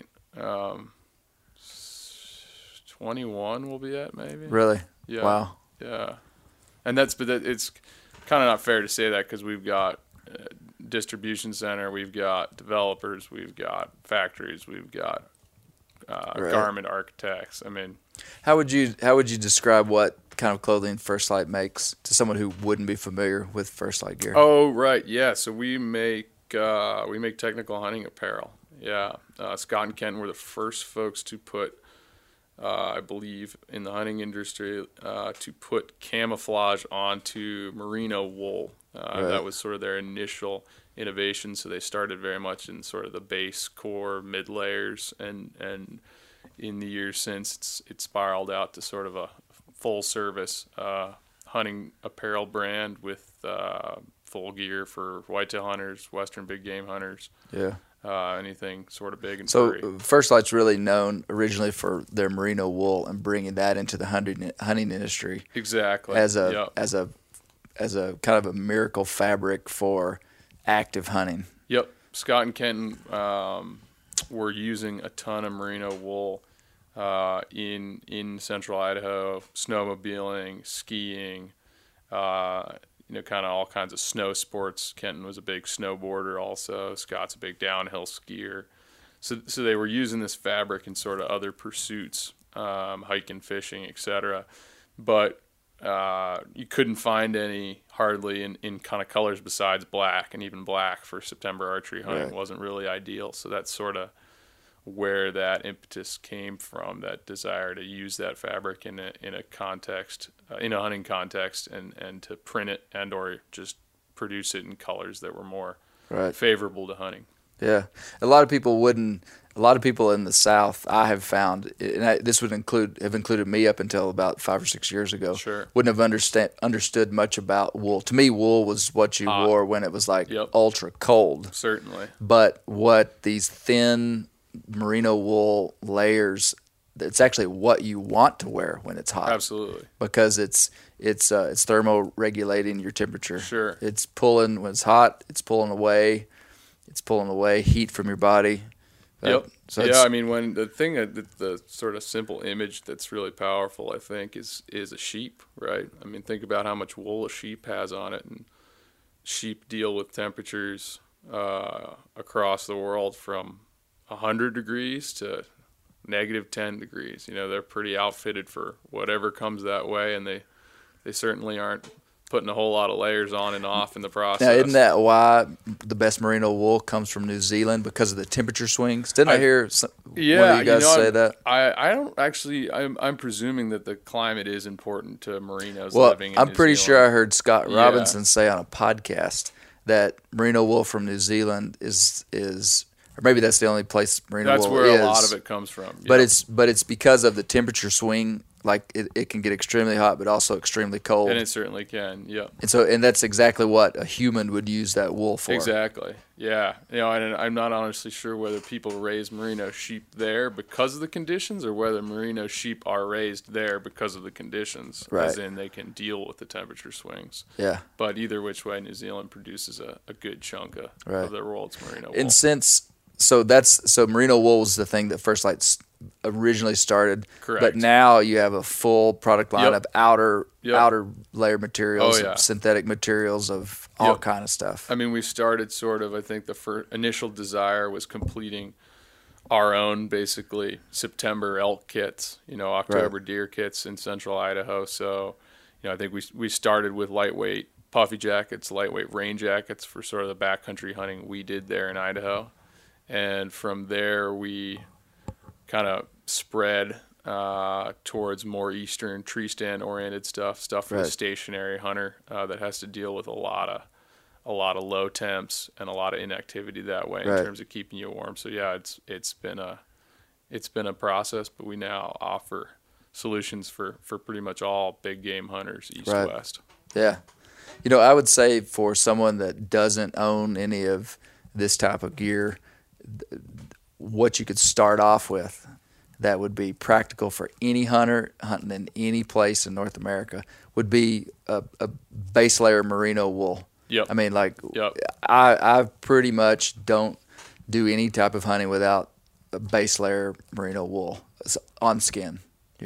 21 we'll be at maybe. Really? Yeah. Wow. Yeah. And it's kind of not fair to say that because we've got distribution center, we've got developers, we've got factories, we've got Right. garment architects. I mean, How would you describe what kind of clothing First Light makes to someone who wouldn't be familiar with First Light gear? Oh, right. Yeah. So we make technical hunting apparel. Yeah. Scott and Ken were the first folks to put, I believe, in the hunting industry, to put camouflage onto merino wool. That was sort of their initial innovation. So they started very much in sort of the base, core, mid layers, and in the years since, it's spiraled out to sort of a full service hunting apparel brand with full gear for whitetail hunters, western big game hunters. Yeah. Anything sort of big and So furry. First Light's really known originally for their merino wool and bringing that into the hunting industry Exactly. as a kind of a miracle fabric for active hunting. Yep. Scott and Kenton were using a ton of merino wool in central Idaho, snowmobiling, skiing, kind of all kinds of snow sports. Kenton was a big snowboarder also. Scott's a big downhill skier. So they were using this fabric in sort of other pursuits, hiking, fishing, etc. But you couldn't find any hardly in kind of colors besides black, and even black for September archery hunting wasn't really ideal. So that's sort of where that impetus came from, that desire to use that fabric in a context, in a hunting context, and to print it and or just produce it in colors that were more favorable to hunting. Yeah, a lot of people in the South, I have found, and this would have included me up until about 5 or 6 years ago. Sure. Wouldn't have understood much about wool. To me, wool was what you wore when it was like ultra cold. Certainly. But what these thin merino wool layers, it's actually what you want to wear when it's hot. Absolutely. Because it's thermoregulating your temperature. Sure. It's pulling when it's hot. It's pulling away heat from your body. Yep. So I mean, when the sort of simple image that's really powerful, I think, is a sheep, right? I mean, think about how much wool a sheep has on it, and sheep deal with temperatures across the world from 100 degrees to -10 degrees. They're pretty outfitted for whatever comes that way, and they certainly aren't putting a whole lot of layers on and off in the process. Now, isn't that why the best merino wool comes from New Zealand, because of the temperature swings? Didn't I hear one of you guys say that? I don't actually. I'm presuming that the climate is important to merinos Well, living in I'm New pretty Zealand. sure I heard Scott Robinson say on a podcast that merino wool from New Zealand is or maybe that's the only place merino That's wool where is. a lot of it comes from. But Yep. it's because of the temperature swing. Like it can get extremely hot, but also extremely cold. And it certainly can. Yeah. And that's exactly what a human would use that wool for. Exactly. Yeah. And I'm not honestly sure whether people raise merino sheep there because of the conditions, or whether merino sheep are raised there because of the conditions, Right. as in they can deal with the temperature swings. Yeah. But either which way, New Zealand produces a good chunk of the world's merino wool. And so merino wool was the thing that First Light originally started. Correct. But now you have a full product line Yep. of outer Yep. layer materials, Oh, yeah. synthetic materials of all Yep. kind of stuff. I mean, we started sort of, I think the initial desire was completing our own, basically, September elk kits, October deer kits in central Idaho. So, I think we started with lightweight puffy jackets, lightweight rain jackets for sort of the backcountry hunting we did there in Idaho. And from there, we kind of spread towards more eastern tree stand oriented stuff for the stationary hunter that has to deal with a lot of low temps and a lot of inactivity that way in terms of keeping you warm. So yeah, it's been a process, but we now offer solutions for pretty much all big game hunters, east west. Yeah. I would say for someone that doesn't own any of this type of gear, what you could start off with that would be practical for any hunter hunting in any place in North America would be a base layer merino wool. Yep. I mean, Yep. I pretty much don't do any type of hunting without a base layer merino wool on skin,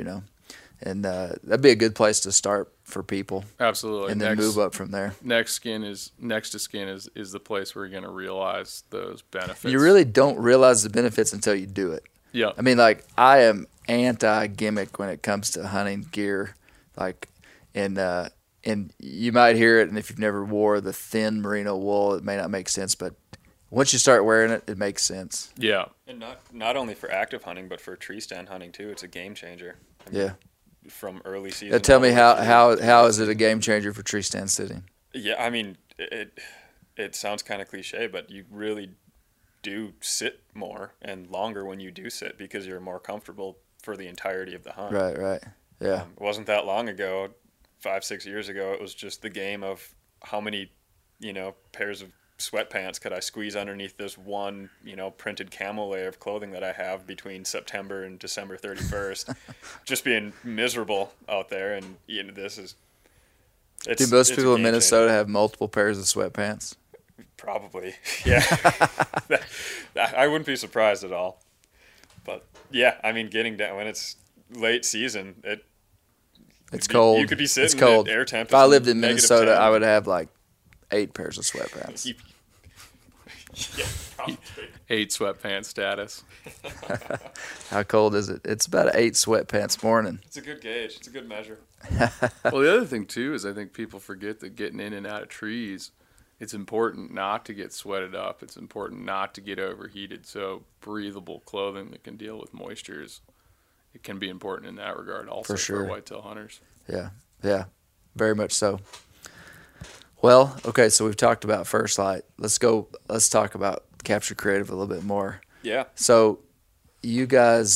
and that'd be a good place to start for people. Absolutely. And then move up from there. Next to skin is the place where you're going to realize those benefits. You really don't realize the benefits until you do it. Yeah. I mean, I am anti-gimmick when it comes to hunting gear. and you might hear it, and if you've never wore the thin merino wool, it may not make sense, but once you start wearing it, it makes sense. Yeah. And not only for active hunting, but for tree stand hunting too. It's a game changer. I mean, Yeah. From early season. Now tell all me the way through. how is it a game changer for tree stand sitting? Yeah, I mean, it sounds kind of cliche, but you really do sit more and longer when you do sit because you're more comfortable for the entirety of the hunt. Right. Yeah. It wasn't that long ago, 5-6 years ago, it was just the game of how many, pairs of sweatpants could I squeeze underneath this one, printed camo layer of clothing that I have between September and December 31st. Just being miserable out there, and this is. Do most it's a people in game Minnesota changer. have multiple pairs of sweatpants? Probably, yeah. I wouldn't be surprised at all. But yeah, I mean, getting down when it's late season, It's cold. You could be sitting it's cold. at air temp. If I lived in negative Minnesota, 10. I would have like 8 pairs of sweatpants. Yeah, probably. 8 sweatpants status. How cold is it? It's about an 8 sweatpants morning. It's a good gauge. It's a good measure. Well, the other thing too is I think people forget that getting in and out of trees, it's important not to get sweated up. It's important not to get overheated. So breathable clothing that can deal with moistures, it can be important in that regard also For sure. for whitetail hunters. Yeah, very much so. Well, okay, so we've talked about First Light. Let's talk about Capture Creative a little bit more. Yeah. So you guys,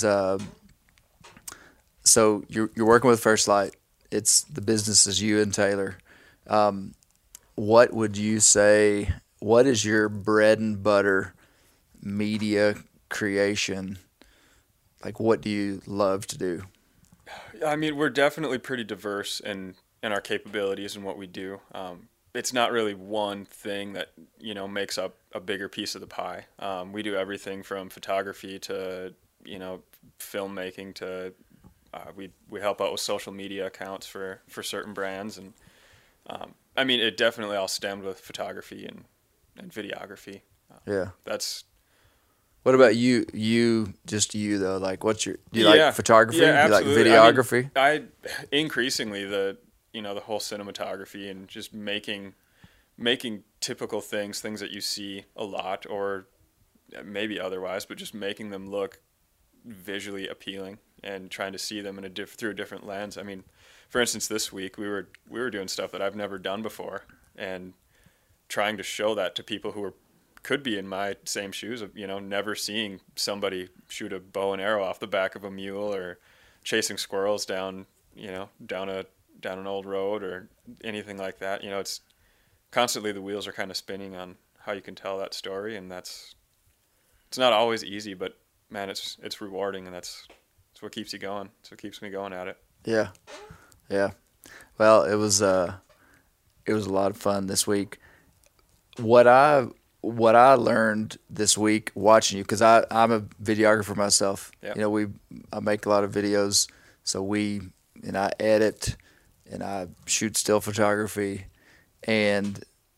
so you're working with First Light. It's the business is you and Taylor. What would you say, what is your bread and butter media creation? Like, what do you love to do? I mean, we're definitely pretty diverse in our capabilities and what we do. It's not really one thing that, makes up a bigger piece of the pie. We do everything from photography to, filmmaking to we help out with social media accounts for certain brands. And I mean, it definitely all stemmed with photography and videography. Yeah. That's What about you? Just you though. Like, do you like photography? Yeah, do you like absolutely. videography? I increasingly the whole cinematography and just making typical things that you see a lot or maybe otherwise, but just making them look visually appealing and trying to see them through a different lens. I mean, for instance, this week we were doing stuff that I've never done before and trying to show that to people who could be in my same shoes of, never seeing somebody shoot a bow and arrow off the back of a mule or chasing squirrels down an old road or anything like that. It's constantly the wheels are kind of spinning on how you can tell that story, and it's not always easy, but man, it's rewarding, and that's what keeps you going. That's what keeps me going at it. Yeah. Well, it was a lot of fun this week. What I learned this week watching you, because I'm a videographer myself. Yep. I make a lot of videos, so I edit and I shoot still photography. And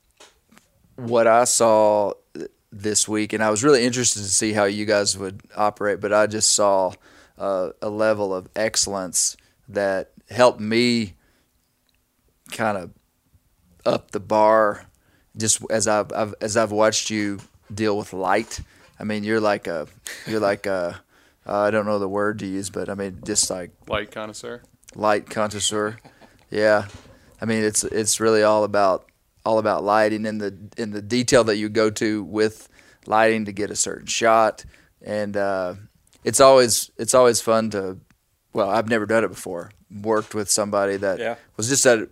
what I saw this week, and I was really interested to see how you guys would operate, but I just saw a level of excellence that helped me kind of up the bar. Just as I've watched you deal with light, I mean, you're like a I don't know the word to use, but I mean, just like Light connoisseur. light connoisseur. Yeah, I mean, it's really all about lighting and the detail that you go to with lighting to get a certain shot, and it's always fun to. Well, I've never done it before. Worked with somebody that was just at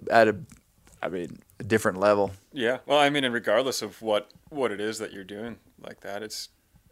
a different level. Yeah. Well, I mean, and regardless of what it is that you're doing like that, it's.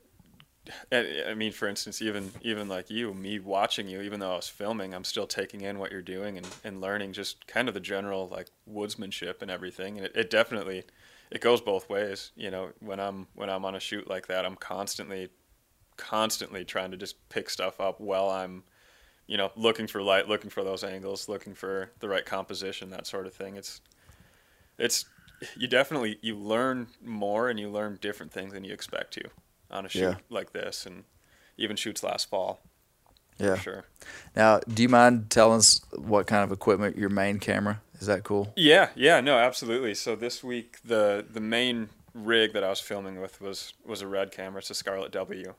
I mean, for instance, even like me watching you, even though I was filming, I'm still taking in what you're doing and learning just kind of the general like woodsmanship and everything. And it definitely goes both ways. When I'm on a shoot like that, I'm constantly trying to just pick stuff up while I'm, looking for light, looking for those angles, looking for the right composition, that sort of thing. It's you learn more and you learn different things than you expect to on a shoot like this, and even shoots last fall. Yeah. for sure. Now, do you mind telling us what kind of equipment your main camera? Is that cool? Yeah, no, absolutely. So this week, the main rig that I was filming with was a Red camera. It's a Scarlett W.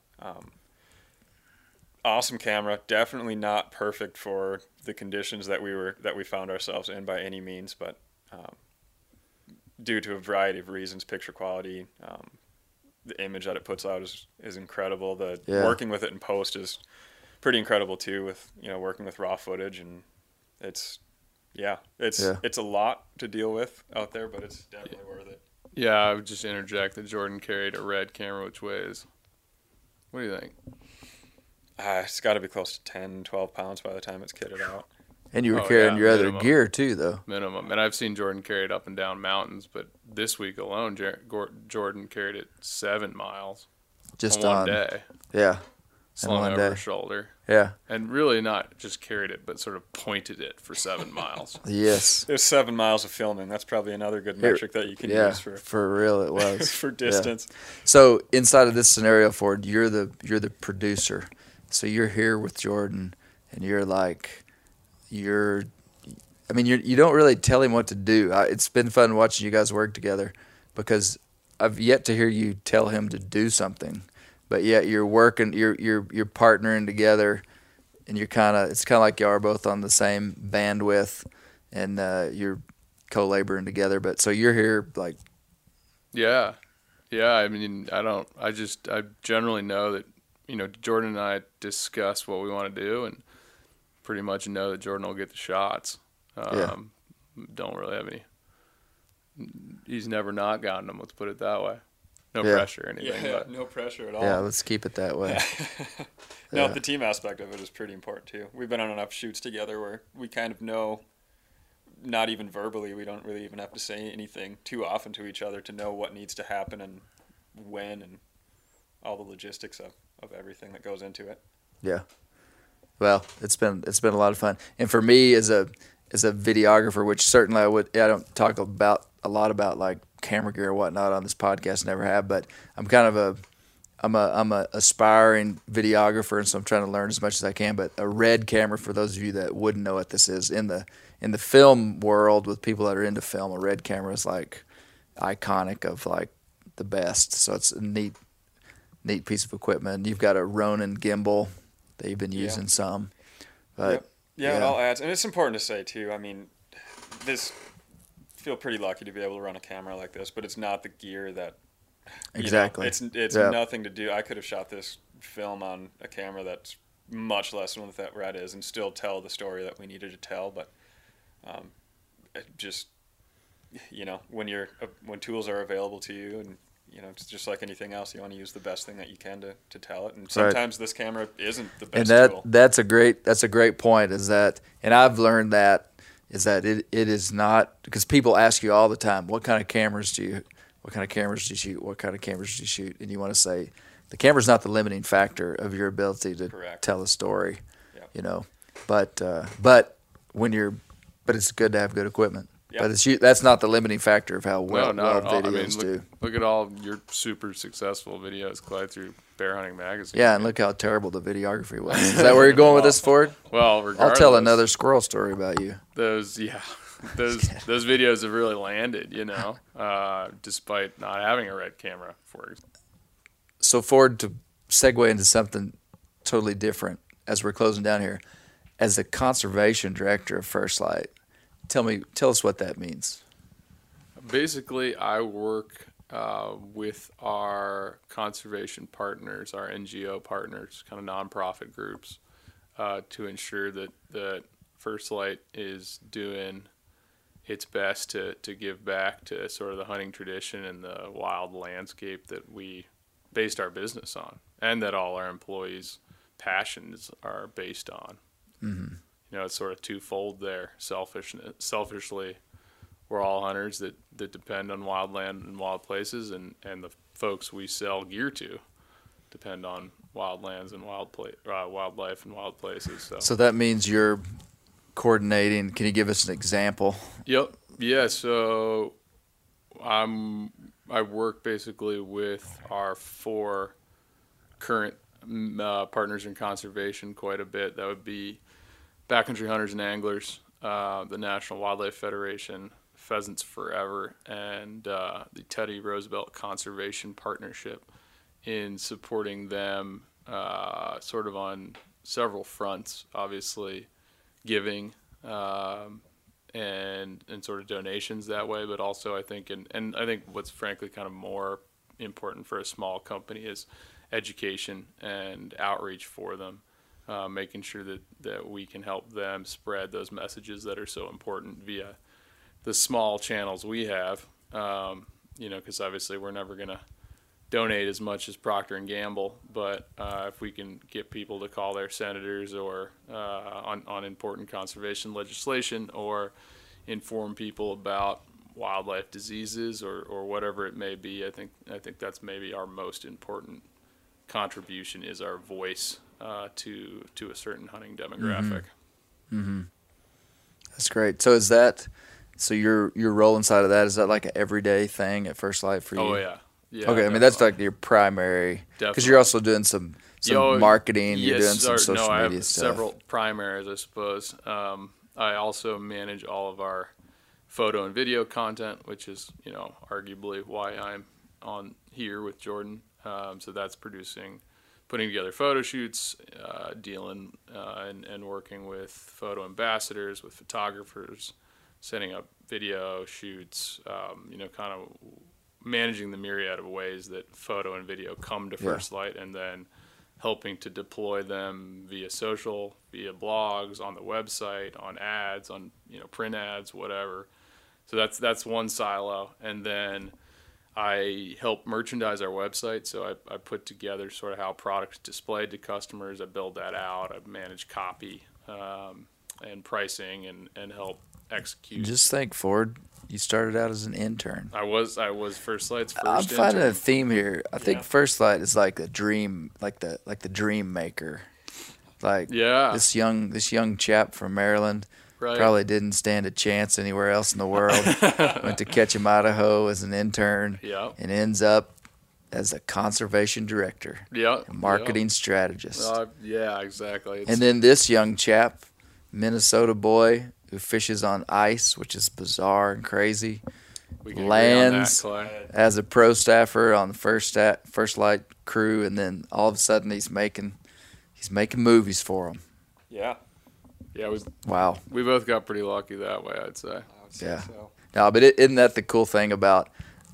Awesome camera. Definitely not perfect for the conditions that we found ourselves in by any means, but due to a variety of reasons, picture quality, the image that it puts out is incredible. Working with it in post is pretty incredible too, with working with raw footage, and it's a lot to deal with out there, but it's definitely worth it. Yeah, I would just interject that Jordan carried a Red camera, which weighs, what do you think? It's got to be close to 10, 12 pounds by the time it's kitted out. And you were carrying your other minimum. gear too, though. Minimum. And I've seen Jordan carry it up and down mountains, but this week alone, Jordan carried it 7 miles Just on one day. Yeah. Slung one over day. her shoulder. Yeah. And really not just carried it, but sort of pointed it for 7 miles. Yes. There's 7 miles of filming. That's probably another good metric that you can use for real it was. for distance. Yeah. So inside of this scenario, Ford, you're the producer. So you're here with Jordan, and you don't really tell him what to do. It's been fun watching you guys work together, because I've yet to hear you tell him to do something, but yet you're working, you're partnering together, and it's kind of like y'all are both on the same bandwidth, and you're co-laboring together. But so you're here like, Yeah. I mean, I generally know that, Jordan and I discuss what we want to do, and pretty much know that Jordan will get the shots. Don't really have any. He's never not gotten them. Let's put it that way. No pressure or anything. Yeah, no pressure at all. yeah, let's keep it that way. No, the team aspect of it is pretty important too. We've been on enough shoots together where we kind of know, not even verbally, we don't really even have to say anything too often to each other to know what needs to happen and when, and all the logistics of everything that goes into it. Yeah. Well, it's been a lot of fun. And for me as a videographer, which certainly I don't talk a lot about like camera gear or whatnot on this podcast, never have, but I'm kind of I'm a aspiring videographer, and so I'm trying to learn as much as I can. But a Red camera, for those of you that wouldn't know what this is, in the film world, with people that are into film, a Red camera is like iconic of like the best. So it's a neat piece of equipment. You've got a Ronin gimbal that you've been using some. But yeah, it all adds. And it's important to say too, I mean, feel pretty lucky to be able to run a camera like this, but it's not the gear that exactly. It's nothing to do. I could have shot this film on a camera that's much less than what that Red is, and still tell the story that we needed to tell. But it just, when tools are available to you, and it's just like anything else, you want to use the best thing that you can to tell it. And sometimes this camera isn't the best tool. That's a great point. And I've learned that it is not, because people ask you all the time, what kind of cameras do you shoot? What kind of cameras do you shoot? And you want to say, the camera's not the limiting factor of your ability to tell a story. Yep. But it's good to have good equipment. Yep. But that's not the limiting factor of how well videos do. Look at all your super successful videos, Clyde, through Bear Hunting Magazine. Yeah, and look how terrible the videography was. Is that where you're going with this, Ford? Well, regardless, I'll tell another squirrel story about you. Those videos have really landed, despite not having a Red camera for it. So, Ford, to segue into something totally different as we're closing down here, as the conservation director of First Light, tell us what that means. Basically, I work with our conservation partners, our NGO partners, kind of nonprofit groups, to ensure that First Light is doing its best to give back to sort of the hunting tradition and the wild landscape that we based our business on, and that all our employees' passions are based on. Mm-hmm. It's sort of twofold there. Selfishly, we're all hunters that depend on wildland and wild places, and the folks we sell gear to depend on wildlands and wildlife and wild places. So that means you're coordinating. Can you give us an example? Yep. Yeah. So I work basically with our 4 current partners in conservation quite a bit. That would be Backcountry Hunters and Anglers, the National Wildlife Federation, Pheasants Forever, and the Teddy Roosevelt Conservation Partnership, in supporting them sort of on several fronts, obviously giving and sort of donations that way, but also I think, and I think what's frankly kind of more important for a small company is education and outreach for them, making sure that we can help them spread those messages that are so important via the small channels we have, because obviously we're never going to donate as much as Procter & Gamble, but if we can get people to call their senators or on important conservation legislation, or inform people about wildlife diseases or whatever it may be, I think that's maybe our most important contribution, is our voice to a certain hunting demographic. Mm-hmm. That's great. So your role inside of that, is that like an everyday thing at First Light for you? Oh yeah. Yeah, okay, I mean that's like your primary, because you're also doing some marketing. You're doing some social media I have stuff. Several primaries, I suppose. I also manage all of our photo and video content, which is arguably why I'm on here with Jordan. So that's putting together photo shoots, dealing and working with photo ambassadors, with photographers, setting up video shoots, kind of managing the myriad of ways that photo and video come to First Light, and then helping to deploy them via social, via blogs, on the website, on ads, on print ads, whatever. So that's one silo, and then I help merchandise our website. So I put together sort of how products displayed to customers. I build that out. I manage copy and pricing and help execute. Just think, Ford, you started out as an intern. I was First Light's first I'm finding intern. a theme here. I think First Light is like a dream, like the dream maker. Like this young chap from Maryland probably didn't stand a chance anywhere else in the world. Went to Ketchum, Idaho as an intern, and ends up as a conservation director, and marketing strategist. Exactly. And then this young chap, Minnesota boy who fishes on ice, which is bizarre and crazy, lands as a pro staffer on the First Light crew, and then all of a sudden he's making movies for them. Yeah. Wow. We both got pretty lucky that way, I'd say. I would say so. No, but isn't that the cool thing about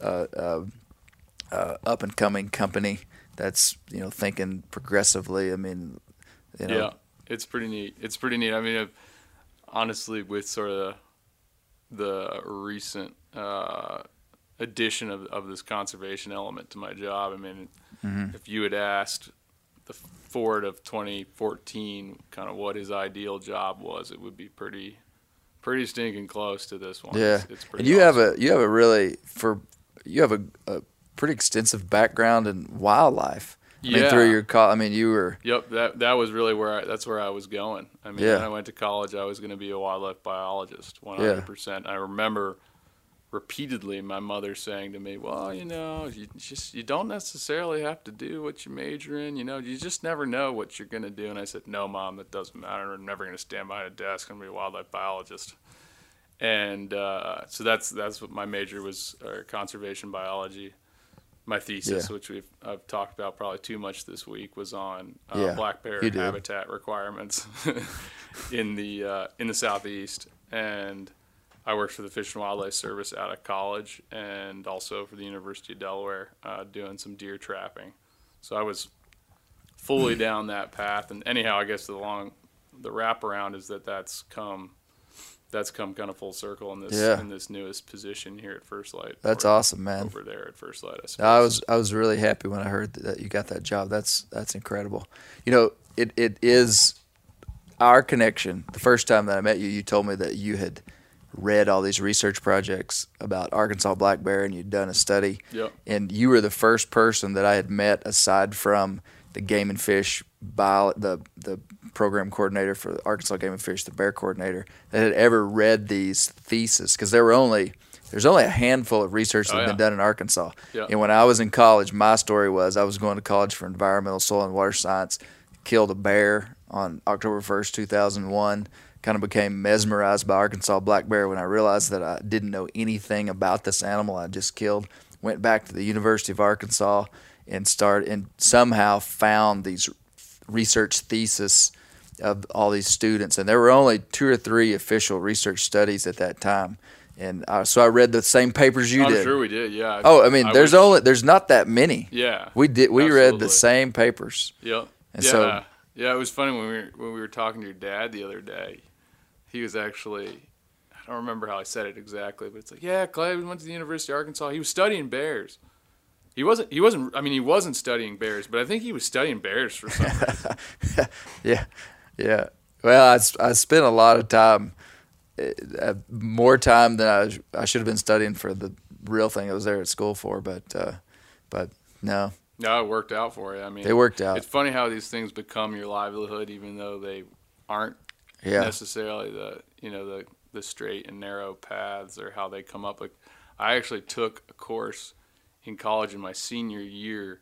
up and coming company that's thinking progressively? I mean, yeah, it's pretty neat. I mean, honestly, with sort of the recent addition of this conservation element to my job, I mean, if you had asked the Ford of 2014 kind of what his ideal job was, it would be pretty stinking close to this one. Yeah, it's pretty. And you awesome. have a pretty extensive background in wildlife. I mean, through your you were. Yep, that was really that's where I was going. I mean, when I went to college, I was going to be a wildlife biologist, 100%. I remember repeatedly my mother saying to me, "Well, you don't necessarily have to do what you major in. You just never know what you're going to do." And I said, "No, Mom, that doesn't matter. I'm never going to stand behind a desk. I'm going to be a wildlife biologist." And so that's what my major was, conservation biology. My thesis, which I've talked about probably too much this week, was on black bear habitat requirements in the southeast, and I worked for the Fish and Wildlife Service out of college, and also for the University of Delaware, doing some deer trapping. So I was fully down that path. And anyhow, I guess the wraparound is that's come kind of full circle in this newest position here at First Light. That's awesome, man. Over there at First Light, I suppose. I was really happy when I heard that you got that job. That's incredible. It is our connection. The first time that I met you, you told me that you had read all these research projects about Arkansas black bear, and you'd done a study. Yep. And you were the first person that I had met, aside from the Game and Fish the program coordinator for Arkansas Game and Fish, the bear coordinator, that had ever read these theses, because there were only there's only a handful of research that's been done in Arkansas. Yeah. And when I was in college, my story was I was going to college for environmental soil and water science, killed a bear on October 1st, 2001, kind of became mesmerized by Arkansas black bear when I realized that I didn't know anything about this animal I just killed. Went back to the University of Arkansas and somehow found these research thesis of all these students. And there were only 2 or 3 official research studies at that time. And so I read the same papers you did. I'm sure we did, yeah. Oh, I mean, there's not that many. Yeah. We absolutely. read the same papers. Yep. And yeah. Yeah, it was funny when we were talking to your dad the other day. He was actually, I don't remember how I said it exactly, but it's like, yeah, Clay went to the University of Arkansas. He was studying bears. He wasn't studying bears, but I think he was studying bears for some reason. Yeah. Well, I spent a lot of time, more time than I should have been studying for the real thing I was there at school for, but no. No, it worked out for you. I mean, it worked out. It's funny how these things become your livelihood, even though they aren't necessarily the straight and narrow paths or how they come up. Like, I actually took a course in college in my senior year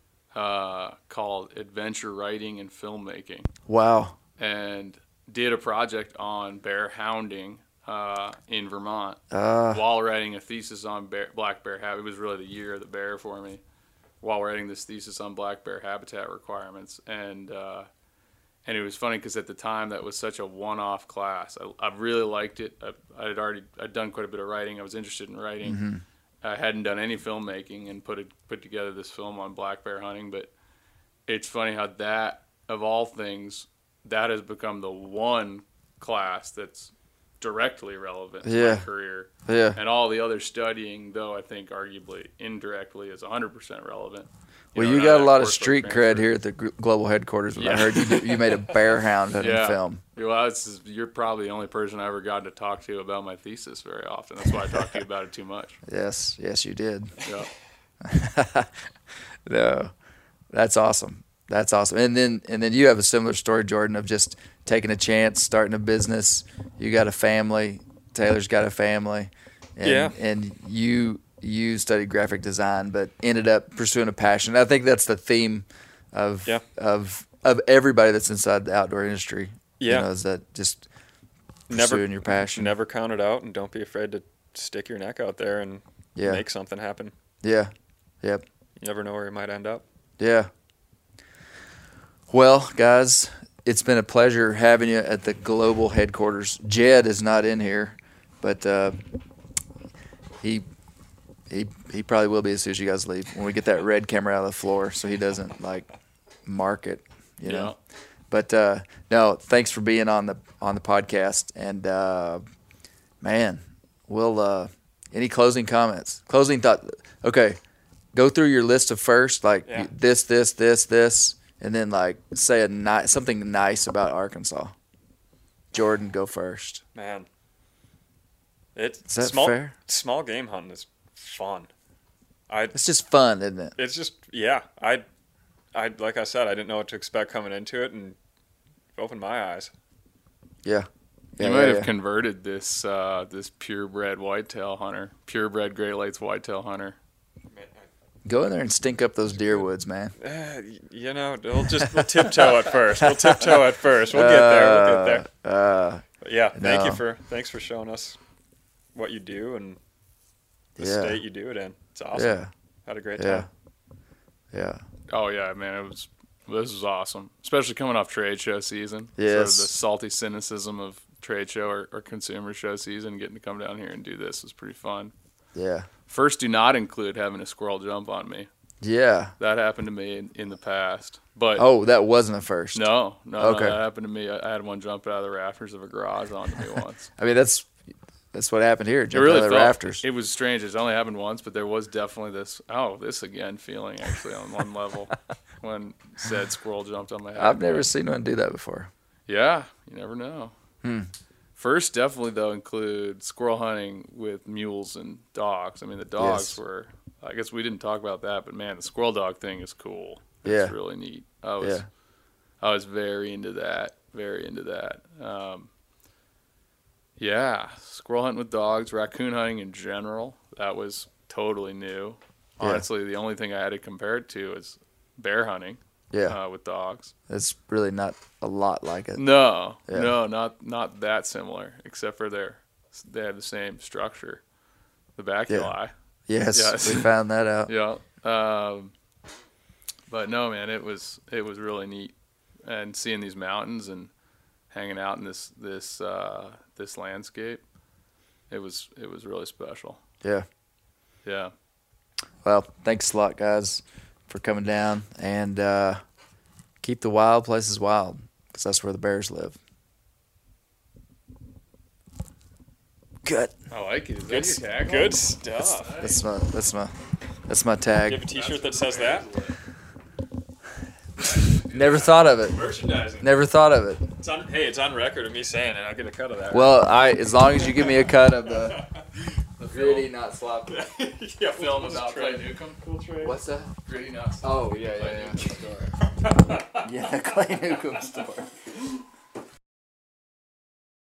called Adventure Writing and Filmmaking. Wow. And did a project on bear hounding in Vermont while writing a thesis on black bear habitat. It was really the year of the bear for me, while writing this thesis on black bear habitat requirements. And it was funny because at the time that was such a one-off class. I really liked it. I'd done quite a bit of writing. I was interested in writing. Mm-hmm. I hadn't done any filmmaking and put together this film on black bear hunting. But it's funny how that, of all things, that has become the one class that's directly relevant to my career. Yeah. And all the other studying, though, I think arguably indirectly is 100% relevant. Well, you got a lot of street cred here at the global headquarters. I heard you made a bear hound hunting film. Well, you're probably the only person I ever got to talk to about my thesis very often. That's why I talk to you about it too much. Yes, you did. Yeah. No, that's awesome. That's awesome. And then you have a similar story, Jordan, of just taking a chance, starting a business. You got a family. Taylor's got a family. And you studied graphic design, but ended up pursuing a passion. I think that's the theme of everybody that's inside the outdoor industry. Yeah. You know, is that just pursuing your passion. Never count it out, and don't be afraid to stick your neck out there and make something happen. Yeah. Yep. You never know where you might end up. Yeah. Well, guys, it's been a pleasure having you at the global headquarters. Jed is not in here, but he probably will be as soon as you guys leave when we get that red camera out of the floor, so he doesn't mark it, you know. But no, thanks for being on the podcast, and man, we'll any closing comments, closing thought. Okay, go through your list of first, this. And then say something nice about Arkansas. Jordan, go first. Man, is that fair? Small game hunting is fun. It's just fun, isn't it? It's just I like I said, I didn't know what to expect coming into it, and it opened my eyes. Yeah. You might have converted this purebred whitetail hunter, purebred Great Lakes whitetail hunter. Go in there and stink up those deer woods, man. We'll tiptoe at first. We'll get there. Thanks for showing us what you do and the state you do it in. It's awesome. Yeah. Had a great time. Yeah. Oh yeah, man, this was awesome. Especially coming off trade show season. Yes. Sort of the salty cynicism of trade show or consumer show season, getting to come down here and do this was pretty fun. Yeah. First, do not include having a squirrel jump on me. Yeah. That happened to me in the past. But that wasn't a first. No, okay. That happened to me. I had one jump out of the rafters of a garage onto me once. I mean, that's what happened here. Jumped out of the rafters. It was strange. It's only happened once, but there was definitely this again feeling actually on one level when said squirrel jumped on my head. I've never seen one do that before. Yeah, you never know. First, definitely, though, include squirrel hunting with mules and dogs. I mean, the dogs were, I guess we didn't talk about that, but man, the squirrel dog thing is cool. It's really neat. I was very into that, Yeah, squirrel hunting with dogs, raccoon hunting in general. That was totally new. Yeah. Honestly, the only thing I had to compare it to is bear hunting. Yeah. With dogs. It's really not a lot like it. No, Yeah. no, not that similar, except for they have the same structure, the baculi. Yes, we found that out. Yeah. But no, man, it was really neat, and seeing these mountains and hanging out in this landscape, it was really special. Yeah. Yeah. Well, thanks a lot, guys, for coming down, and keep the wild places wild, because that's where the bears live. Good. I like it. Is that your tag? Good stuff. That's my tag. You have a T-shirt that says that? Never thought of it. Merchandising. Never thought of it. It's on record of me saying it. I'll get a cut of that. Well, as long as you give me a cut of the gritty, not sloppy. Yeah, Film about Clay Newcomb. Cool trade. What's that? Gritty, not Oh, yeah. Clay Newcomb story. Yeah, the Clay Newcomb story.